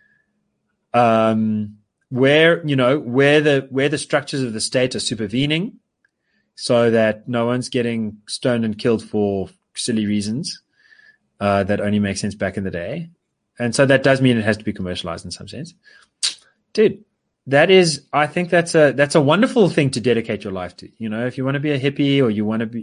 where the structures of the state are supervening so that no one's getting stoned and killed for silly reasons that only make sense back in the day. And so that does mean it has to be commercialized in some sense. Dude, I think that's a wonderful thing to dedicate your life to. If you want to be a hippie, or you want to be,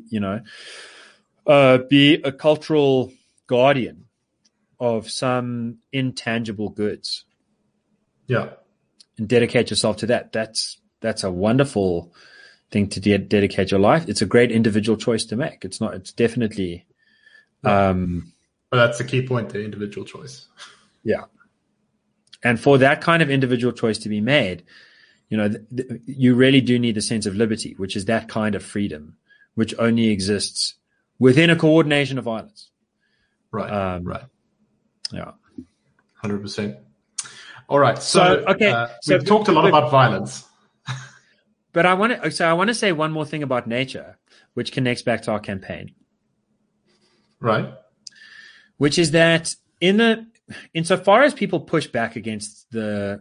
be a cultural guardian of some intangible goods. Yeah. And dedicate yourself to that. That's a wonderful thing to dedicate your life. It's a great individual choice to make. It's definitely, but that's the key point, the individual choice. Yeah. And for that kind of individual choice to be made, you really do need a sense of liberty, which is that kind of freedom, which only exists within a coordination of violence. Right. Right. Yeah. 100%. All right. So we've talked a lot about violence. But I want to say one more thing about nature, which connects back to our campaign. Right. Which is that insofar as people push back against the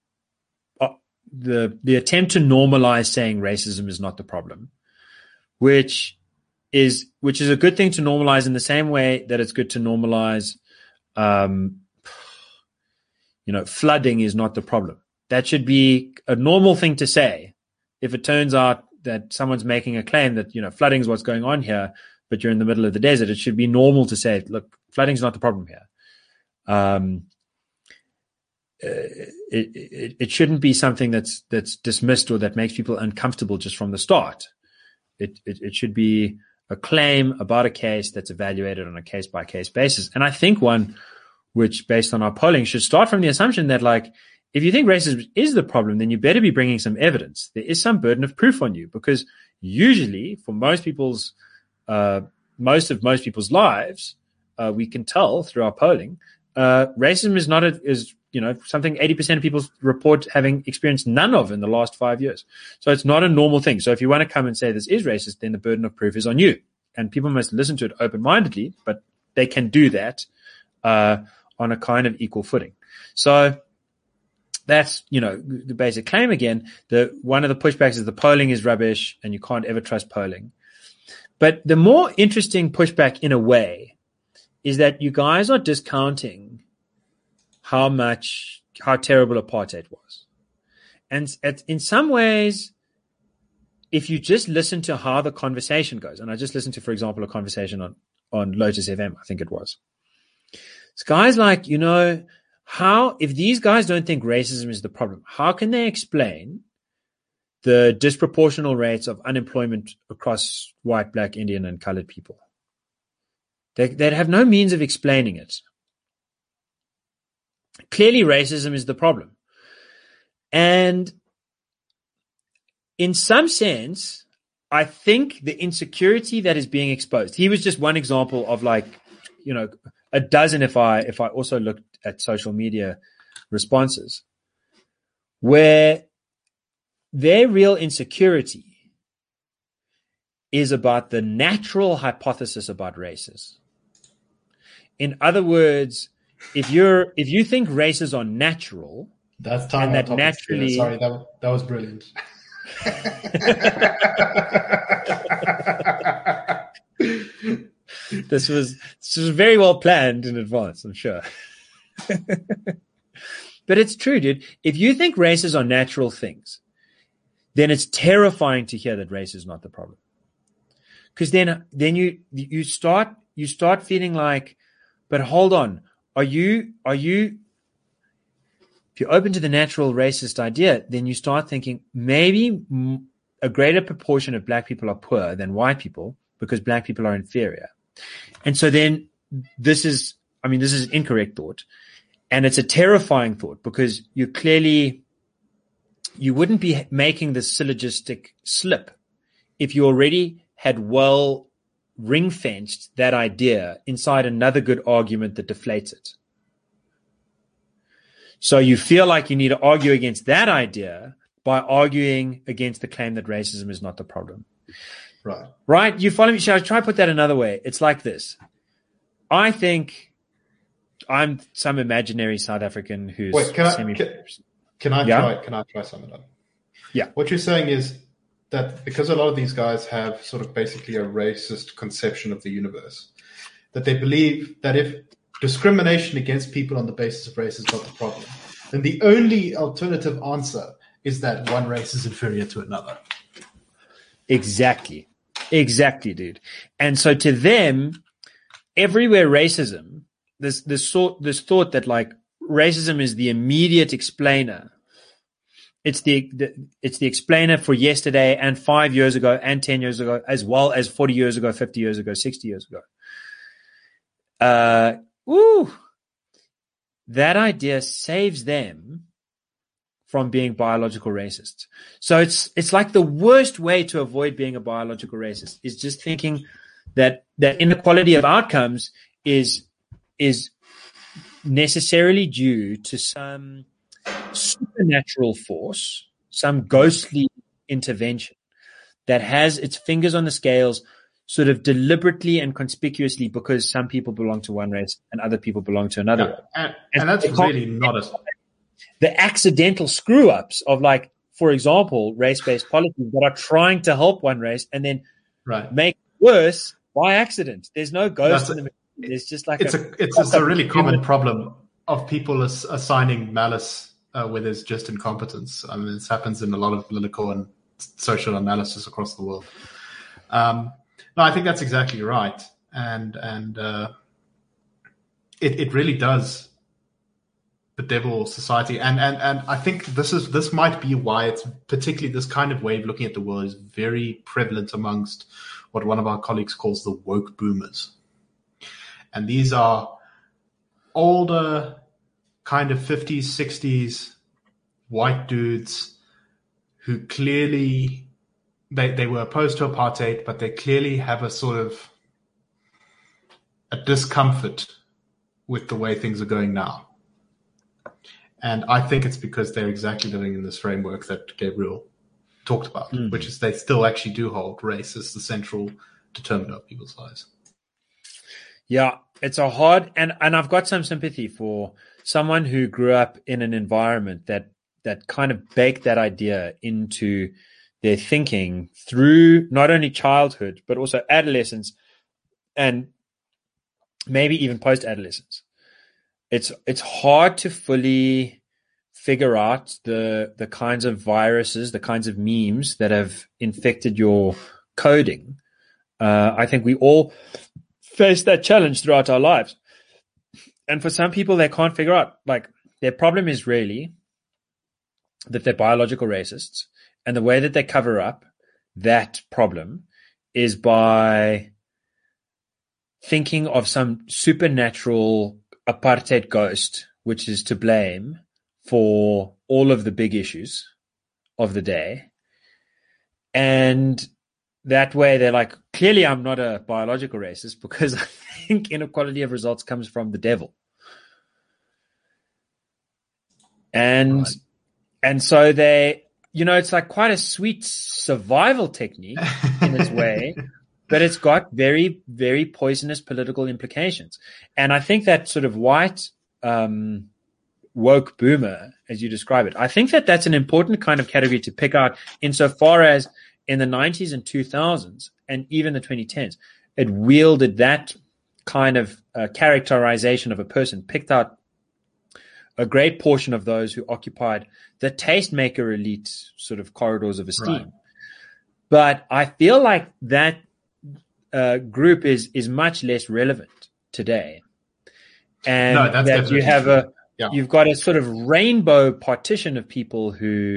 attempt to normalize saying racism is not the problem, which is a good thing to normalize in the same way that it's good to normalize, flooding is not the problem. That should be a normal thing to say. If it turns out that someone's making a claim that, flooding is what's going on here, but you're in the middle of the desert, it should be normal to say, look, flooding's not the problem here. It shouldn't be something that's dismissed or that makes people uncomfortable just from the start. It should be a claim about a case that's evaluated on a case-by-case basis. And I think one which, based on our polling, should start from the assumption that, like, if you think racism is the problem, then you better be bringing some evidence. There is some burden of proof on you, because usually, for most people's most people's lives, we can tell through our polling, racism is not something 80% of people report having experienced none of in the last 5 years. So it's not a normal thing. So if you want to come and say this is racist, then the burden of proof is on you. And people must listen to it open-mindedly, but they can do that on a kind of equal footing. So that's, the basic claim again. One of the pushbacks is the polling is rubbish and you can't ever trust polling. But the more interesting pushback in a way is that you guys are discounting how terrible apartheid was. And in some ways, if you just listen to how the conversation goes, and I just listened to, for example, a conversation on Lotus FM, I think it was. It's guys like, if these guys don't think racism is the problem, how can they explain the disproportional rates of unemployment across white, black, Indian, and colored people? They'd have no means of explaining it. Clearly, racism is the problem. And in some sense, I think the insecurity that is being exposed, he was just one example of a dozen if I also looked at social media responses, where their real insecurity is about the natural hypothesis about races. In other words, if you think races are natural, that's time and that naturally. Sorry, that was brilliant. This was very well planned in advance, I'm sure. But it's true, dude. If you think races are natural things, then it's terrifying to hear that race is not the problem. Because then you start feeling like, but hold on, are you if you're open to the natural racist idea, then you start thinking maybe a greater proportion of black people are poor than white people because black people are inferior. And so then this is an incorrect thought. And it's a terrifying thought because you wouldn't be making this syllogistic slip if you already had well ring-fenced that idea inside another good argument that deflates it. So you feel like you need to argue against that idea by arguing against the claim that racism is not the problem. Right. Right? You follow me? Shall I try to put that another way? It's like this. I think I'm some imaginary South African who's Can I try some of that? Yeah. What you're saying is that because a lot of these guys have sort of basically a racist conception of the universe, that they believe that if discrimination against people on the basis of race is not the problem, then the only alternative answer is that one race is inferior to another. Exactly, dude. And so to them, everywhere racism, this thought that like racism is the immediate explainer. It's the explainer for yesterday and 5 years ago and 10 years ago, as well as 40 years ago, 50 years ago, 60 years ago. That idea saves them from being biological racists. So it's like the worst way to avoid being a biological racist is just thinking that inequality of outcomes is necessarily due to some supernatural force, some ghostly intervention that has its fingers on the scales sort of deliberately and conspicuously because some people belong to one race and other people belong to another. And that's really not the accidental screw-ups of, like, for example, race-based policies that are trying to help one race and then make it worse by accident. There's no ghost in the middle. There's just like it's a really common problem of people assigning malice where there's just incompetence. I mean, this happens in a lot of political and social analysis across the world. No, I think that's exactly right, and it really does bedevil society, and I think this might be why it's particularly this kind of way of looking at the world is very prevalent amongst what one of our colleagues calls the woke boomers, and these are older, kind of 50s, 60s white dudes who clearly. They were opposed to apartheid, but they clearly have a sort of a discomfort with the way things are going now. And I think it's because they're exactly living in this framework that Gabriel talked about, which is they still actually do hold race as the central determinant of people's lives. Yeah, it's a hard, and I've got some sympathy for someone who grew up in an environment that kind of baked that idea into their thinking through not only childhood, but also adolescence and maybe even post-adolescence. It's hard to fully figure out the kinds of viruses, the kinds of memes that have infected your coding. I think we all face that challenge throughout our lives. And for some people, they can't figure out, like, their problem is really that they're biological racists. And the way that they cover up that problem is by thinking of some supernatural apartheid ghost, which is to blame for all of the big issues of the day. And that way they're like, clearly I'm not a biological racist because I think inequality of results comes from the devil. And so they, it's like quite a sweet survival technique in its way, but it's got very, very poisonous political implications. And I think that sort of white woke boomer, as you describe it, I think that that's an important kind of category to pick out insofar as in the 90s and 2000s and even the 2010s, it wielded that kind of characterization of a person, picked out a great portion of those who occupied the tastemaker elite sort of corridors of esteem. Right. But I feel like that group is much less relevant today. And no, that's that you have you've got a sort of rainbow partition of people who,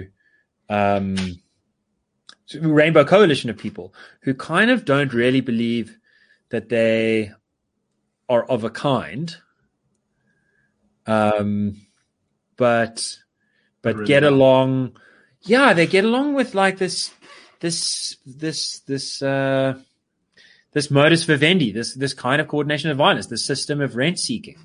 rainbow coalition of people who kind of don't really believe that they are of a kind. But really get along. Yeah, they get along with like this modus vivendi, this kind of coordination of violence, this system of rent seeking,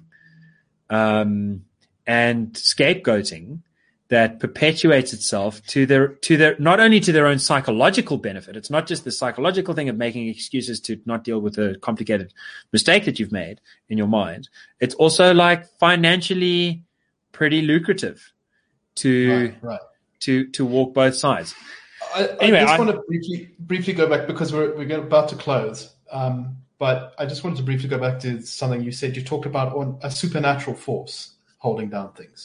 and scapegoating that perpetuates itself to their not only to their own psychological benefit. It's not just the psychological thing of making excuses to not deal with a complicated mistake that you've made in your mind. It's also like financially pretty lucrative to walk both sides. I just want to briefly go back because we're about to close. But I just wanted to briefly go back to something you said. You talked about on a supernatural force holding down things.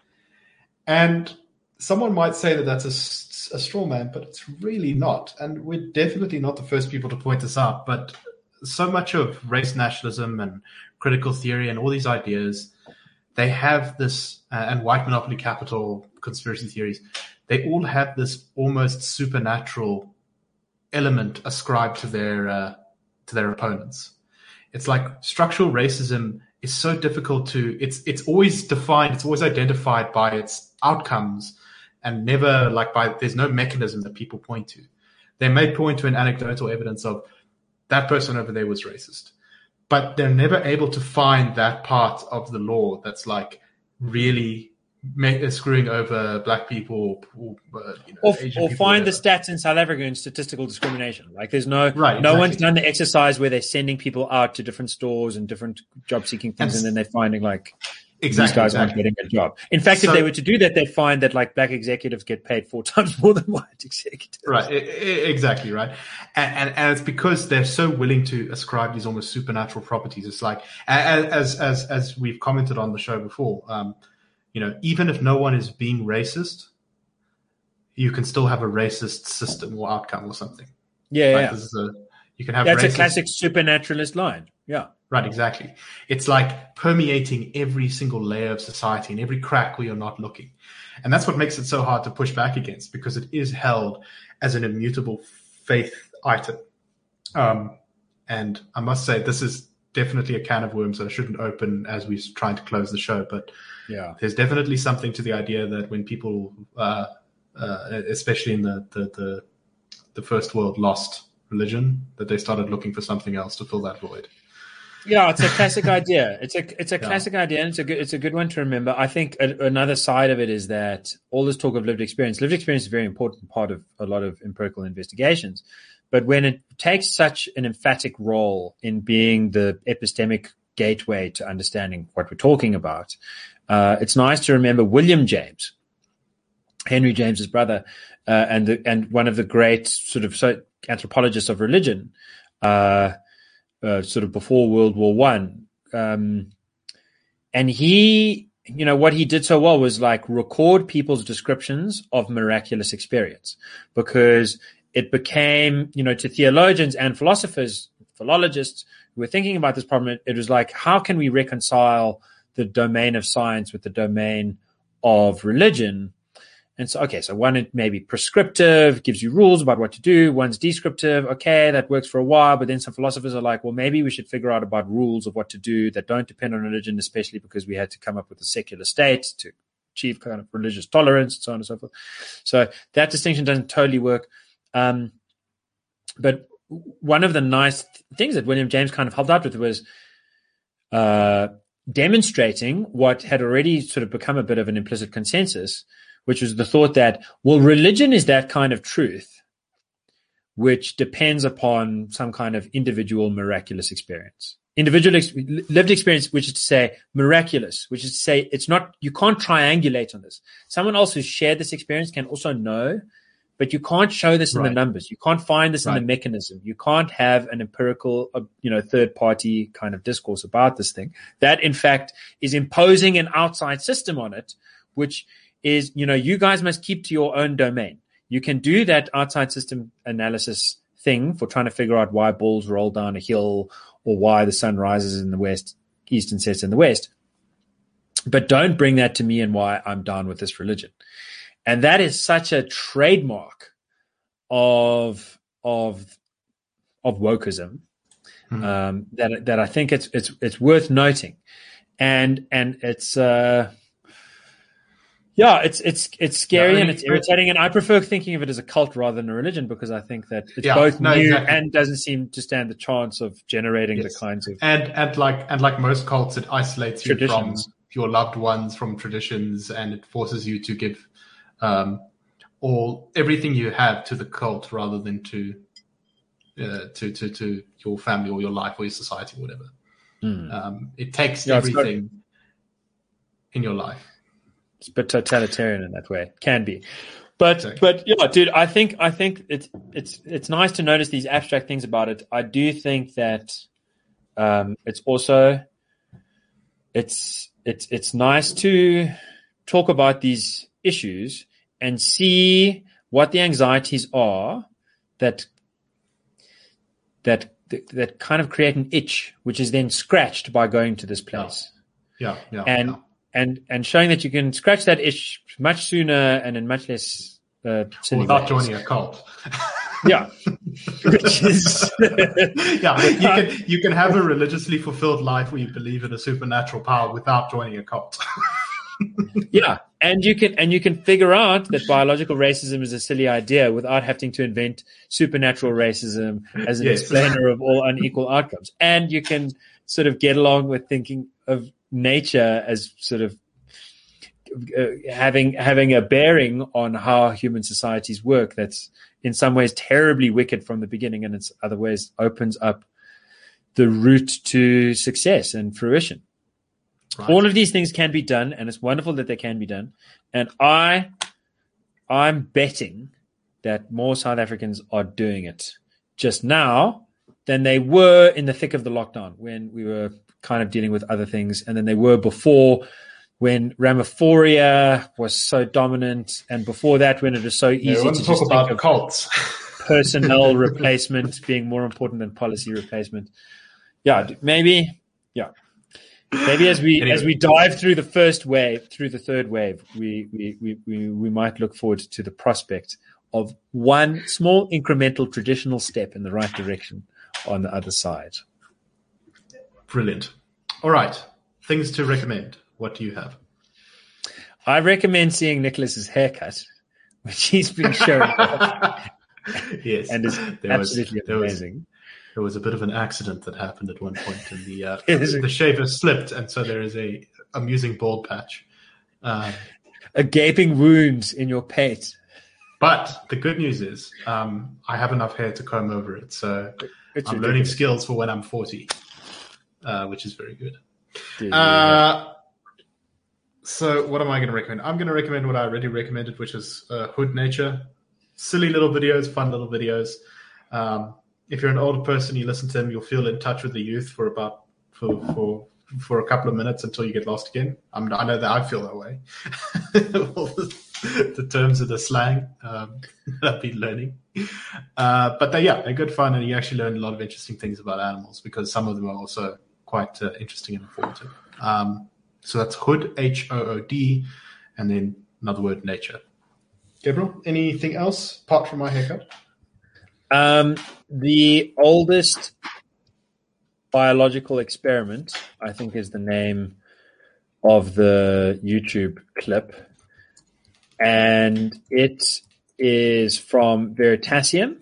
And someone might say that that's a straw man, but it's really not. And we're definitely not the first people to point this out. But so much of race nationalism and critical theory and all these ideas, they have this, and white monopoly capital, conspiracy theories, they all have this almost supernatural element ascribed to their opponents. It's like structural racism is so difficult to, it's always defined, it's always identified by its outcomes and never there's no mechanism that people point to. They may point to an anecdotal evidence of that person over there was racist, but they're never able to find that part of the law that's like really screwing over black people or find the stats in South Africa in statistical discrimination. Like there's no one's done the exercise where they're sending people out to different stores and different job seeking things, and then they're finding like these guys aren't getting a job. In fact, if they were to do that, they'd find that like black executives get paid 4 times more than white executives. Right. Exactly. Right. And it's because they're so willing to ascribe these almost supernatural properties. It's like, as we've commented on the show before, even if no one is being racist, you can still have a racist system or outcome or something. Yeah, right? yeah. You can have that's a classic supernaturalist line. Yeah. Right, exactly. It's like permeating every single layer of society and every crack where you're not looking. And that's what makes it so hard to push back against, because it is held as an immutable faith item. And I must say, this is definitely a can of worms that I shouldn't open as we're trying to close the show. But yeah, there's definitely something to the idea that when people, especially in the first world, lost religion, that they started looking for something else to fill that void. Yeah, it's a classic idea. It's a Yeah. classic idea, and it's a good one to remember. I think another side of it is that all this talk of lived experience is a very important part of a lot of empirical investigations. But when it takes such an emphatic role in being the epistemic gateway to understanding what we're talking about, it's nice to remember William James, Henry James's brother, and one of the great sort of anthropologists of religion. Sort of before World War One, and he, what he did so well was like record people's descriptions of miraculous experience, because it became, to theologians and philologists who were thinking about this problem, it was like, how can we reconcile the domain of science with the domain of religion? And so, okay, so one may be prescriptive, gives you rules about what to do. One's descriptive. Okay, that works for a while. But then some philosophers are like, well, maybe we should figure out about rules of what to do that don't depend on religion, especially because we had to come up with a secular state to achieve kind of religious tolerance and so on and so forth. So that distinction doesn't totally work. But one of the nice things that William James kind of helped out with was demonstrating what had already sort of become a bit of an implicit consensus, which was the thought that, well, religion is that kind of truth which depends upon some kind of individual miraculous experience. Lived experience, which is to say miraculous, which is to say it's not, you can't triangulate on this. Someone else who's shared this experience can also know, but you can't show this in the numbers. You can't find this in the mechanism. You can't have an empirical, third party kind of discourse about this thing. That in fact is imposing an outside system on it, which is, you guys must keep to your own domain. You can do that outside system analysis thing for trying to figure out why bulls roll down a hill or why the sun rises in the west, east and sets in the west. But don't bring that to me and why I'm down with this religion. And that is such a trademark of wokeism, that I think it's worth noting. And it's, it's scary and it's irritating, and I prefer thinking of it as a cult rather than a religion, because I think that it's both new and doesn't seem to stand the chance of generating the kinds of and like most cults, it isolates you from your loved ones, from traditions, and it forces you to give everything you have to the cult rather than to your family or your life or your society or whatever. It takes everything in your life. It's a bit totalitarian in that way. Can be. But yeah, dude, I think it's nice to notice these abstract things about it. I do think that it's also it's nice to talk about these issues and see what the anxieties are that kind of create an itch, which is then scratched by going to this place. And showing that you can scratch that itch much sooner and in much less without joining a cult. Yeah, which is you can have a religiously fulfilled life where you believe in a supernatural power without joining a cult. Yeah, and you can figure out that biological racism is a silly idea without having to invent supernatural racism as an explainer of all unequal outcomes. And you can sort of get along with thinking of nature as sort of having a bearing on how human societies work that's in some ways terribly wicked from the beginning, and in other ways opens up the route to success and fruition. Right. All of these things can be done, and it's wonderful that they can be done. And I'm betting that more South Africans are doing it just now than they were in the thick of the lockdown when we were kind of dealing with other things, and then they were before, when Ramaphoria was so dominant, and before that when it was so easy to talk about cults, personnel replacement being more important than policy replacement. Maybe as we dive through the first wave, through the third wave, we might look forward to the prospect of one small incremental traditional step in the right direction on the other side. Brilliant. All right. Things to recommend. What do you have? I recommend seeing Nicholas's haircut, which he's been showing off. Yes. And is absolutely amazing. there was a bit of an accident that happened at one point, and Yes. the shaver slipped, and so there is a amusing bald patch. A gaping wound in your pate. But the good news is I have enough hair to comb over it, so It's I'm ridiculous. learning skills for when I'm 40, which is very good. Dude, So what am I going to recommend? I'm going to recommend what I already recommended, which is Hood Nature. Silly little videos, fun little videos. If you're an older person, you listen to them, you'll feel in touch with the youth for a couple of minutes until you get lost again. I know that I feel that way. All the terms of the slang that I've been learning. But they're good fun, and you actually learn a lot of interesting things about animals because some of them are also quite interesting and informative. So that's Hood, Hood, and then another word, nature. Gabriel, anything else apart from my haircut? The oldest biological experiment, I think, is the name of the YouTube clip. And it is from Veritasium.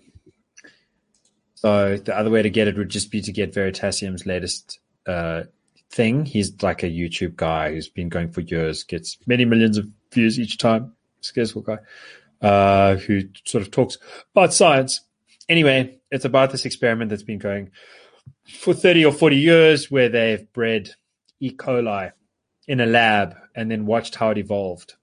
So the other way to get it would just be to get Veritasium's latest thing. He's like a YouTube guy who's been going for years, gets many millions of views each time. Scarceful guy who sort of talks about science. Anyway, it's about this experiment that's been going for 30 or 40 years where they've bred E. coli in a lab and then watched how it evolved.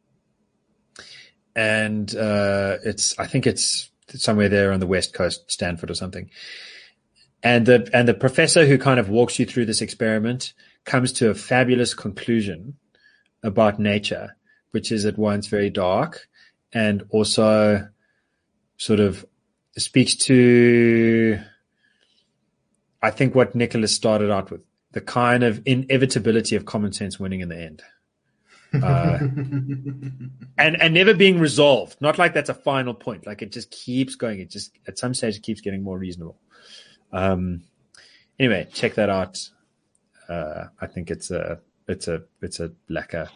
And I think it's somewhere there on the West Coast, Stanford or something. And the professor who kind of walks you through this experiment comes to a fabulous conclusion about nature, which is at once very dark and also sort of speaks to, I think, what Nicholas started out with, the kind of inevitability of common sense winning in the end. And never being resolved. Not like that's a final point. Like it just keeps going. It just at some stage it keeps getting more reasonable. Anyway, check that out. I think it's a lacquer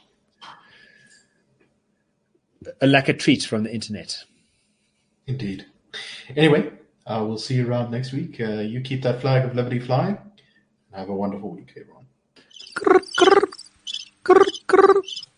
treat from the internet. Indeed. Anyway, we'll see you around next week. You keep that flag of liberty flying. Have a wonderful week, everyone.